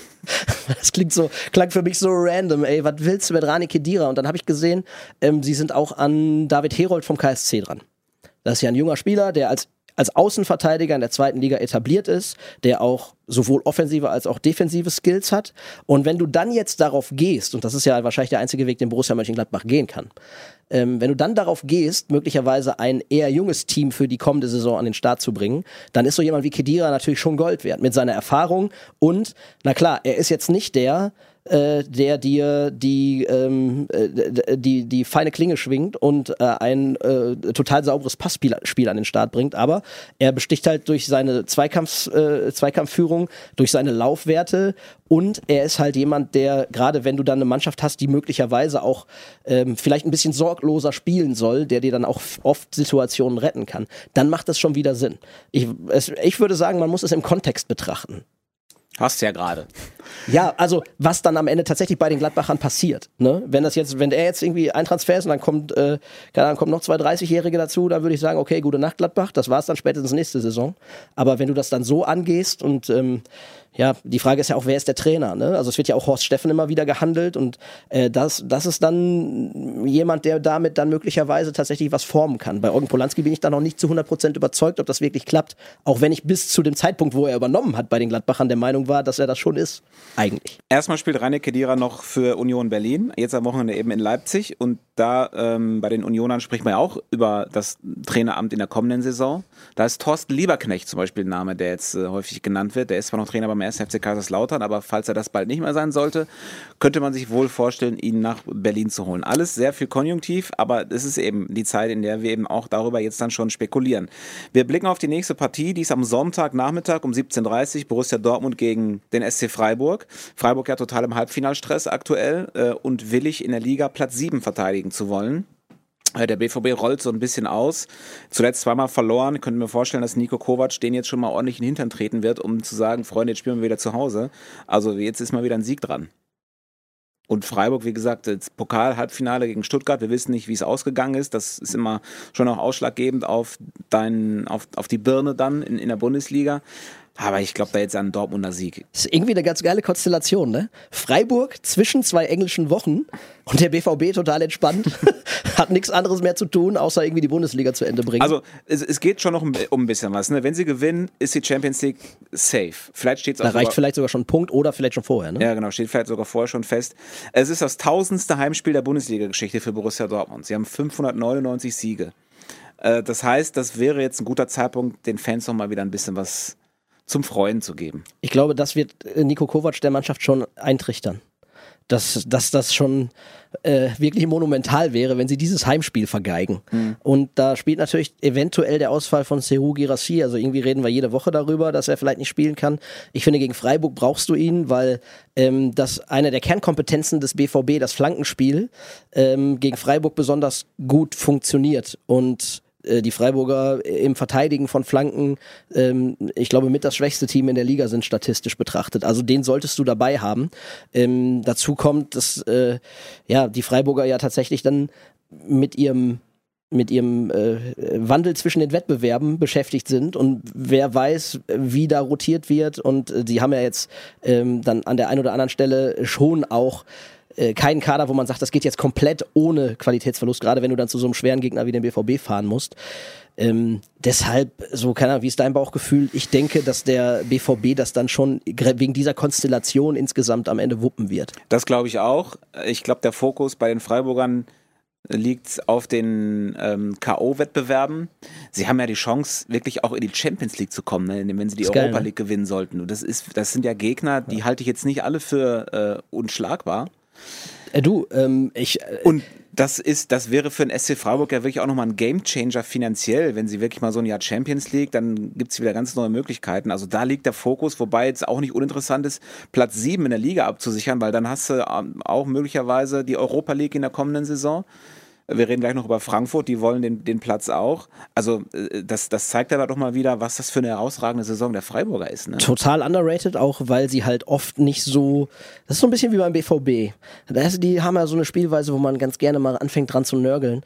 Das klingt so, klang für mich so random, ey, was willst du mit Rani Khedira? Und dann habe ich gesehen, ähm, sie sind auch an David Herold vom K S C dran. Das ist ja ein junger Spieler, der als als Außenverteidiger in der zweiten Liga etabliert ist, der auch sowohl offensive als auch defensive Skills hat. Und wenn du dann jetzt darauf gehst, und das ist ja wahrscheinlich der einzige Weg, den Borussia Mönchengladbach gehen kann, ähm, wenn du dann darauf gehst, möglicherweise ein eher junges Team für die kommende Saison an den Start zu bringen, dann ist so jemand wie Khedira natürlich schon Gold wert mit seiner Erfahrung und, na klar, er ist jetzt nicht der, äh, der dir die, ähm, äh, die, die feine Klinge schwingt und äh, ein äh, total sauberes Passspiel Spiel an den Start bringt, aber er besticht halt durch seine Zweikampfs, äh, Zweikampfführung, durch seine Laufwerte und er ist halt jemand, der, gerade wenn du dann eine Mannschaft hast, die möglicherweise auch ähm, vielleicht ein bisschen sorgloser spielen soll, der dir dann auch oft Situationen retten kann, dann macht das schon wieder Sinn. Ich, es, ich würde sagen, man muss es im Kontext betrachten. Hast ja gerade. Ja, also was dann am Ende tatsächlich bei den Gladbachern passiert, ne? Wenn das jetzt, wenn er jetzt irgendwie ein Transfer ist und dann kommt, äh, dann kommen noch zwei dreißigjährige dazu, dann würde ich sagen, okay, gute Nacht Gladbach, das war's dann spätestens nächste Saison. Aber wenn du das dann so angehst und ähm, ja, die Frage ist ja auch, wer ist der Trainer? Ne? Also es wird ja auch Horst Steffen immer wieder gehandelt und äh, das, das ist dann jemand, der damit dann möglicherweise tatsächlich was formen kann. Bei Eugen Polanski bin ich da noch nicht zu hundert Prozent überzeugt, ob das wirklich klappt, auch wenn ich bis zu dem Zeitpunkt, wo er übernommen hat bei den Gladbachern, der Meinung war, dass er das schon ist, eigentlich. Erstmal spielt Rainer Kedira noch für Union Berlin, jetzt am Wochenende eben in Leipzig und da ähm, bei den Unionern spricht man ja auch über das Traineramt in der kommenden Saison. Da ist Thorsten Lieberknecht zum Beispiel ein Name, der jetzt äh, häufig genannt wird. Der ist zwar noch Trainer beim ersten F C Kaiserslautern, aber falls er das bald nicht mehr sein sollte, könnte man sich wohl vorstellen, ihn nach Berlin zu holen. Alles sehr viel Konjunktiv, aber es ist eben die Zeit, in der wir eben auch darüber jetzt dann schon spekulieren. Wir blicken auf die nächste Partie, die ist am Sonntagnachmittag um siebzehn Uhr dreißig, Borussia Dortmund gegen den S C Freiburg. Freiburg ja total im Halbfinalstress aktuell äh, und willig in der Liga Platz sieben verteidigen zu wollen. Der B V B rollt so ein bisschen aus. Zuletzt zweimal verloren. Ich könnte mir vorstellen, dass Niko Kovac den jetzt schon mal ordentlich in den Hintern treten wird, um zu sagen, Freunde, jetzt spielen wir wieder zu Hause. Also jetzt ist mal wieder ein Sieg dran. Und Freiburg, wie gesagt, das Pokal-Halbfinale gegen Stuttgart. Wir wissen nicht, wie es ausgegangen ist. Das ist immer schon auch ausschlaggebend auf, dein, auf, auf die Birne dann in, in der Bundesliga. Aber ich glaube da jetzt an einen Dortmunder Sieg. Das ist irgendwie eine ganz geile Konstellation, ne? Freiburg zwischen zwei englischen Wochen und der B V B total entspannt. Hat nichts anderes mehr zu tun, außer irgendwie die Bundesliga zu Ende bringen. Also es, es geht schon noch um, um ein bisschen was. Ne? Wenn sie gewinnen, ist die Champions League safe. Vielleicht steht's auch da reicht sogar, vielleicht sogar schon ein Punkt oder vielleicht schon vorher, ne? Ja, genau, steht vielleicht sogar vorher schon fest. Es ist das tausendste Heimspiel der Bundesliga-Geschichte für Borussia Dortmund. Sie haben fünfhundertneunundneunzig Siege. Äh, das heißt, das wäre jetzt ein guter Zeitpunkt, den Fans noch mal wieder ein bisschen was zum Freuen zu geben. Ich glaube, das wird Niko Kovac der Mannschaft schon eintrichtern. Dass, dass das schon äh, wirklich monumental wäre, wenn sie dieses Heimspiel vergeigen. Mhm. Und da spielt natürlich eventuell der Ausfall von Serhou Guirassy. Also irgendwie reden wir jede Woche darüber, dass er vielleicht nicht spielen kann. Ich finde, gegen Freiburg brauchst du ihn, weil ähm, das eine der Kernkompetenzen des B V B, das Flankenspiel, ähm, gegen Freiburg besonders gut funktioniert. Und die Freiburger im Verteidigen von Flanken, ähm, ich glaube, mit das schwächste Team in der Liga sind statistisch betrachtet. Also den solltest du dabei haben. Ähm, dazu kommt, dass äh, ja, die Freiburger ja tatsächlich dann mit ihrem mit ihrem äh, Wandel zwischen den Wettbewerben beschäftigt sind und wer weiß, wie da rotiert wird und äh, die haben ja jetzt ähm, dann an der einen oder anderen Stelle schon auch keinen Kader, wo man sagt, das geht jetzt komplett ohne Qualitätsverlust, gerade wenn du dann zu so einem schweren Gegner wie dem B V B fahren musst. Ähm, deshalb, so, keine Ahnung, wie ist dein Bauchgefühl? Ich denke, dass der B V B das dann schon wegen dieser Konstellation insgesamt am Ende wuppen wird. Das glaube ich auch. Ich glaube, der Fokus bei den Freiburgern liegt auf den ähm, K O-Wettbewerben. Sie haben ja die Chance, wirklich auch in die Champions League zu kommen, ne? Wenn sie die ist Europa geil, ne? League gewinnen sollten. Und das, ist, das sind ja Gegner, die ja. halte ich jetzt nicht alle für äh, unschlagbar. Äh, du, ähm, ich... Äh, Und das ist, das wäre für den S C Freiburg ja wirklich auch nochmal ein Gamechanger finanziell. Wenn sie wirklich mal so ein Jahr Champions League, dann gibt es wieder ganz neue Möglichkeiten. Also da liegt der Fokus, wobei jetzt auch nicht uninteressant ist, Platz sieben in der Liga abzusichern, weil dann hast du auch möglicherweise die Europa League in der kommenden Saison. Wir reden gleich noch über Frankfurt, die wollen den, den Platz auch. Also das, das zeigt aber doch mal wieder, was das für eine herausragende Saison der Freiburger ist. Ne? Total underrated, auch weil sie halt oft nicht so, das ist so ein bisschen wie beim B V B. Die haben ja so eine Spielweise, wo man ganz gerne mal anfängt dran zu nörgeln.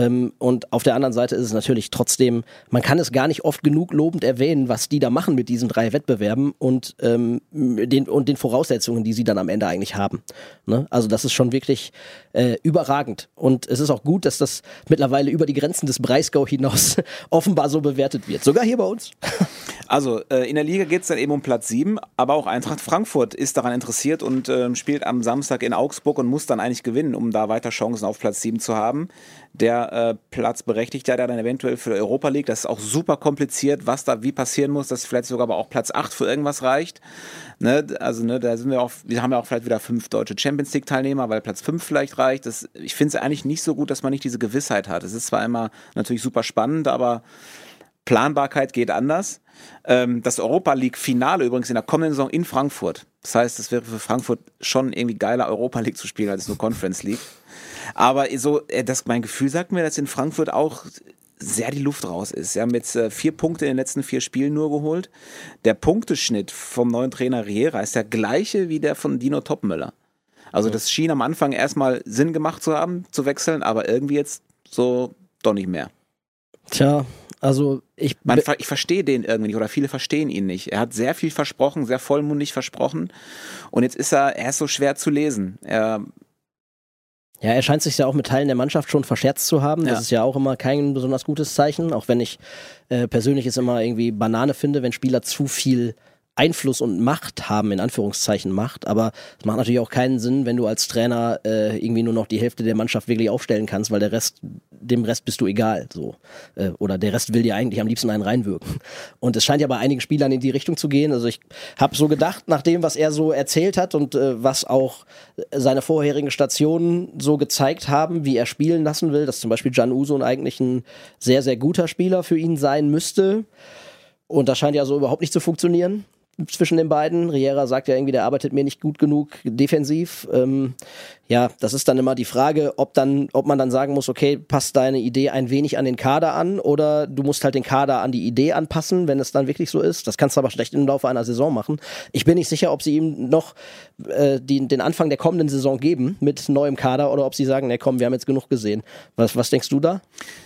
Und auf der anderen Seite ist es natürlich trotzdem, man kann es gar nicht oft genug lobend erwähnen, was die da machen mit diesen drei Wettbewerben und, ähm, den, und den Voraussetzungen, die sie dann am Ende eigentlich haben. Ne? Also das ist schon wirklich äh, überragend. Und es ist auch gut, dass das mittlerweile über die Grenzen des Breisgau hinaus offenbar so bewertet wird. Sogar hier bei uns. Also äh, in der Liga geht es dann eben um Platz sieben, aber auch Eintracht Frankfurt ist daran interessiert und äh, spielt am Samstag in Augsburg und muss dann eigentlich gewinnen, um da weiter Chancen auf Platz sieben zu haben. Der äh, Platz berechtigt ja dann eventuell für die Europa League. Das ist auch super kompliziert, was da wie passieren muss, dass vielleicht sogar aber auch Platz acht für irgendwas reicht. Ne? Also ne, da sind wir auch, wir haben ja auch vielleicht wieder fünf deutsche Champions League Teilnehmer, weil Platz fünf vielleicht reicht. Das, ich finde es eigentlich nicht so gut, dass man nicht diese Gewissheit hat. Es ist zwar immer natürlich super spannend, aber Planbarkeit geht anders. Ähm, das Europa League Finale übrigens in der kommenden Saison in Frankfurt. Das heißt, es wäre für Frankfurt schon irgendwie geiler, Europa League zu spielen, als nur Conference League. Aber so, das, mein Gefühl sagt mir, dass in Frankfurt auch sehr die Luft raus ist. Sie haben jetzt äh, vier Punkte in den letzten vier Spielen nur geholt. Der Punkteschnitt vom neuen Trainer Riera ist der gleiche wie der von Dino Topmöller. Also das schien am Anfang erstmal Sinn gemacht zu haben, zu wechseln, aber irgendwie jetzt so doch nicht mehr. Tja, Also ich, Man, ich verstehe den irgendwie nicht oder viele verstehen ihn nicht. Er hat sehr viel versprochen, sehr vollmundig versprochen und jetzt ist er, er ist so schwer zu lesen. Er Ja, er scheint sich ja auch mit Teilen der Mannschaft schon verscherzt zu haben. Das Ja. ist ja auch immer kein besonders gutes Zeichen, auch wenn ich äh, persönlich es immer irgendwie Banane finde, wenn Spieler zu viel Einfluss und Macht haben, in Anführungszeichen Macht, aber es macht natürlich auch keinen Sinn, wenn du als Trainer äh, irgendwie nur noch die Hälfte der Mannschaft wirklich aufstellen kannst, weil der Rest, dem Rest bist du egal, so. Äh, oder der Rest will dir eigentlich am liebsten einen reinwirken. Und es scheint ja bei einigen Spielern in die Richtung zu gehen, also ich habe so gedacht, nach dem, was er so erzählt hat und äh, was auch seine vorherigen Stationen so gezeigt haben, wie er spielen lassen will, dass zum Beispiel Can Uzun eigentlich ein sehr, sehr guter Spieler für ihn sein müsste. Und das scheint ja so überhaupt nicht zu funktionieren zwischen den beiden. Riera sagt ja irgendwie, der arbeitet mir nicht gut genug defensiv. Ähm, ja, das ist dann immer die Frage, ob dann, ob man dann sagen muss, okay, passt deine Idee ein wenig an den Kader an oder du musst halt den Kader an die Idee anpassen, wenn es dann wirklich so ist. Das kannst du aber schlecht im Laufe einer Saison machen. Ich bin nicht sicher, ob sie ihm noch äh, die, den Anfang der kommenden Saison geben mit neuem Kader oder ob sie sagen, ne komm, wir haben jetzt genug gesehen. Was, was denkst du da?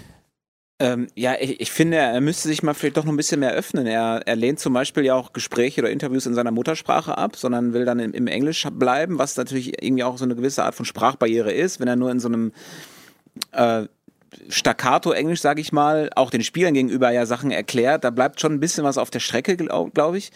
Ähm, ja, ich, ich finde, er müsste sich mal vielleicht doch noch ein bisschen mehr öffnen. Er, er lehnt zum Beispiel ja auch Gespräche oder Interviews in seiner Muttersprache ab, sondern will dann im, im Englisch bleiben, was natürlich irgendwie auch so eine gewisse Art von Sprachbarriere ist, wenn er nur in so einem äh, Staccato-Englisch, sage ich mal, auch den Spielern gegenüber ja Sachen erklärt. Da bleibt schon ein bisschen was auf der Strecke, glaube glaub ich.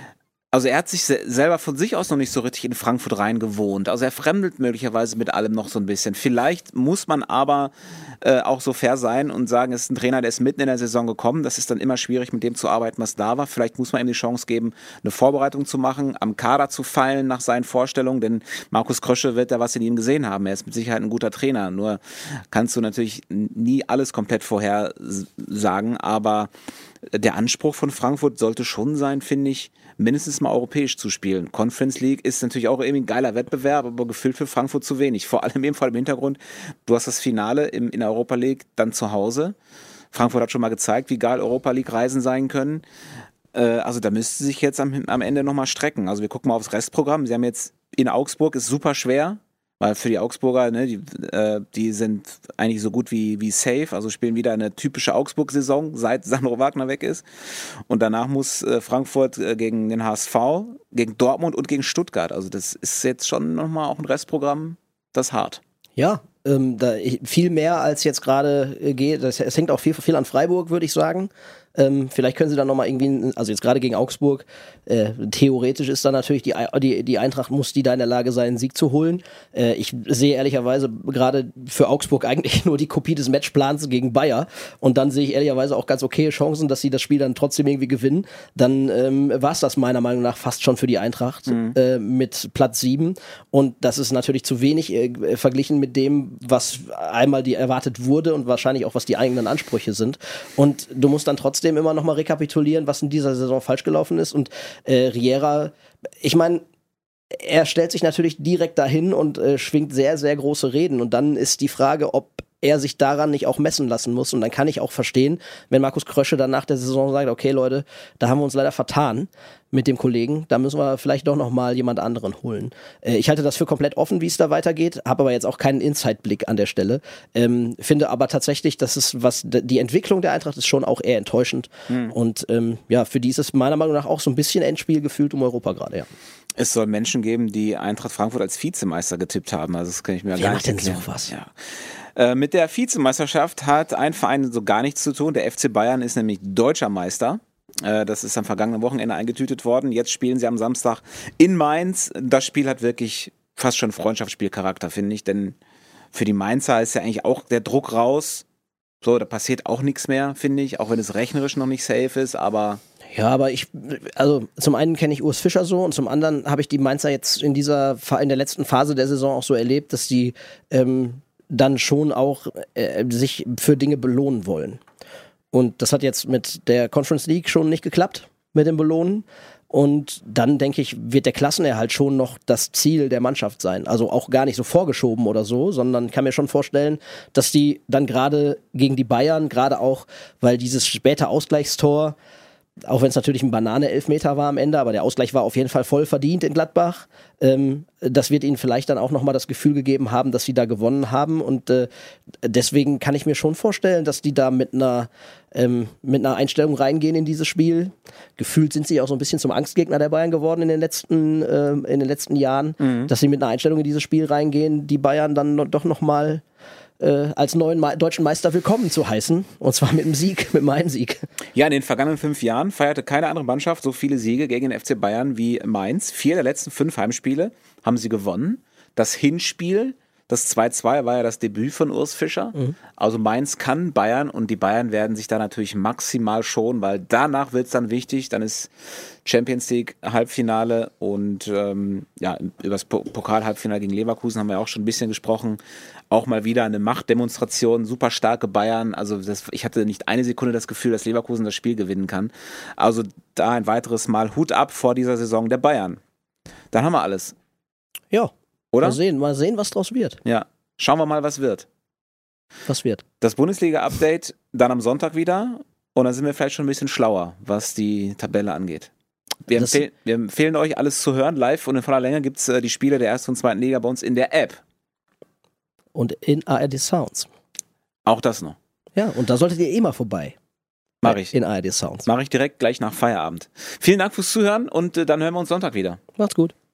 Also er hat sich se- selber von sich aus noch nicht so richtig in Frankfurt rein gewohnt. Also er fremdelt möglicherweise mit allem noch so ein bisschen. Vielleicht muss man aber äh, auch so fair sein und sagen, es ist ein Trainer, der ist mitten in der Saison gekommen. Das ist dann immer schwierig, mit dem zu arbeiten, was da war. Vielleicht muss man ihm die Chance geben, eine Vorbereitung zu machen, am Kader zu feilen nach seinen Vorstellungen. Denn Markus Krösche wird da was in ihm gesehen haben. Er ist mit Sicherheit ein guter Trainer. Nur kannst du natürlich nie alles komplett vorher sagen. Aber der Anspruch von Frankfurt sollte schon sein, finde ich, mindestens mal europäisch zu spielen. Conference League ist natürlich auch irgendwie ein geiler Wettbewerb, aber gefühlt für Frankfurt zu wenig. Vor allem eben vor dem Hintergrund, du hast das Finale im, in der Europa League dann zu Hause. Frankfurt hat schon mal gezeigt, wie geil Europa League Reisen sein können. Äh, also da müsste sich jetzt am, am Ende nochmal strecken. Also wir gucken mal aufs Restprogramm. Sie haben jetzt in Augsburg, ist super schwer, weil für die Augsburger, ne, die, äh, die sind eigentlich so gut wie, wie safe, also spielen wieder eine typische Augsburg-Saison, seit Sandro Wagner weg ist. Und danach muss äh, Frankfurt äh, gegen den H S V, gegen Dortmund und gegen Stuttgart. Also das ist jetzt schon nochmal auch ein Restprogramm, das hart. Ja, ähm, da, ich, viel mehr als jetzt gerade äh, geht. Das, es hängt auch viel, viel an Freiburg, würde ich sagen. Ähm, vielleicht können sie dann nochmal irgendwie, also jetzt gerade gegen Augsburg, äh, theoretisch ist dann natürlich die, die, die Eintracht, muss die da in der Lage sein, einen Sieg zu holen. Äh, ich sehe ehrlicherweise gerade für Augsburg eigentlich nur die Kopie des Matchplans gegen Bayer und dann sehe ich ehrlicherweise auch ganz okaye Chancen, dass sie das Spiel dann trotzdem irgendwie gewinnen. Dann ähm, war es das meiner Meinung nach fast schon für die Eintracht mhm. äh, mit Platz sieben und das ist natürlich zu wenig äh, verglichen mit dem, was einmal die erwartet wurde und wahrscheinlich auch was die eigenen Ansprüche sind und du musst dann trotzdem immer noch mal rekapitulieren, was in dieser Saison falsch gelaufen ist und äh, Riera, ich meine, er stellt sich natürlich direkt dahin und äh, schwingt sehr, sehr große Reden und dann ist die Frage, ob er sich daran nicht auch messen lassen muss und dann kann ich auch verstehen, wenn Markus Krösche dann nach der Saison sagt, okay Leute, da haben wir uns leider vertan mit dem Kollegen, da müssen wir vielleicht doch noch mal jemand anderen holen. Äh, ich halte das für komplett offen, wie es da weitergeht, habe aber jetzt auch keinen Inside-Blick an der Stelle, ähm, finde aber tatsächlich, dass es was, die Entwicklung der Eintracht ist schon auch eher enttäuschend hm. und ähm, ja, für die ist es meiner Meinung nach auch so ein bisschen Endspiel gefühlt um Europa gerade, ja. Es soll Menschen geben, die Eintracht Frankfurt als Vizemeister getippt haben, also das kann ich mir ja gar nicht erklären. Wer macht denn sowas? Ja. Mit der Vizemeisterschaft hat ein Verein so gar nichts zu tun. Der F C Bayern ist nämlich deutscher Meister. Das ist am vergangenen Wochenende eingetütet worden. Jetzt spielen sie am Samstag in Mainz. Das Spiel hat wirklich fast schon Freundschaftsspielcharakter, finde ich. Denn für die Mainzer ist ja eigentlich auch der Druck raus. So, da passiert auch nichts mehr, finde ich. Auch wenn es rechnerisch noch nicht safe ist, aber... Ja, aber ich, also zum einen kenne ich Urs Fischer so und zum anderen habe ich die Mainzer jetzt in dieser, in der letzten Phase der Saison auch so erlebt, dass die ähm, dann schon auch äh, sich für Dinge belohnen wollen. Und das hat jetzt mit der Conference League schon nicht geklappt, mit dem Belohnen. Und dann, denke ich, wird der Klassenerhalt schon noch das Ziel der Mannschaft sein. Also auch gar nicht so vorgeschoben oder so, sondern kann mir schon vorstellen, dass die dann gerade gegen die Bayern, gerade auch, weil dieses späte Ausgleichstor Auch wenn es natürlich ein Banane-Elfmeter war am Ende, aber der Ausgleich war auf jeden Fall voll verdient in Gladbach. Ähm, das wird ihnen vielleicht dann auch nochmal das Gefühl gegeben haben, dass sie da gewonnen haben. Und äh, deswegen kann ich mir schon vorstellen, dass die da mit einer, ähm, mit einer Einstellung reingehen in dieses Spiel. Gefühlt sind sie auch so ein bisschen zum Angstgegner der Bayern geworden in den letzten, äh, in den letzten Jahren, mhm. dass sie mit einer Einstellung in dieses Spiel reingehen, die Bayern dann no- doch nochmal Äh, als neuen Me- deutschen Meister willkommen zu heißen. Und zwar mit einem Sieg, mit meinem Sieg. Ja, in den vergangenen fünf Jahren feierte keine andere Mannschaft so viele Siege gegen den F C Bayern wie Mainz. Vier der letzten fünf Heimspiele haben sie gewonnen. Das Hinspiel, das zwei zwei, war ja das Debüt von Urs Fischer. Mhm. Also Mainz kann Bayern und die Bayern werden sich da natürlich maximal schonen, weil danach wird es dann wichtig. Dann ist Champions League Halbfinale und ähm, ja, über das Pokal-Halbfinale gegen Leverkusen haben wir auch schon ein bisschen gesprochen. Auch mal wieder eine Machtdemonstration, super starke Bayern. Also das, ich hatte nicht eine Sekunde das Gefühl, dass Leverkusen das Spiel gewinnen kann. Also da ein weiteres Mal Hut ab vor dieser Saison der Bayern. Dann haben wir alles. Ja. Oder? Mal sehen, mal sehen, was draus wird. Ja. Schauen wir mal, was wird. Was wird? Das Bundesliga-Update dann am Sonntag wieder und dann sind wir vielleicht schon ein bisschen schlauer, was die Tabelle angeht. Wir, empfehl- wir empfehlen euch, alles zu hören. Live und in voller Länge gibt es äh, die Spiele der ersten und zweiten Liga bei uns in der App. Und in A R D Sounds. Auch das noch. Ja, und da solltet ihr eh mal vorbei. Mach ich. In A R D Sounds. Mache ich direkt gleich nach Feierabend. Vielen Dank fürs Zuhören und äh, dann hören wir uns Sonntag wieder. Macht's gut.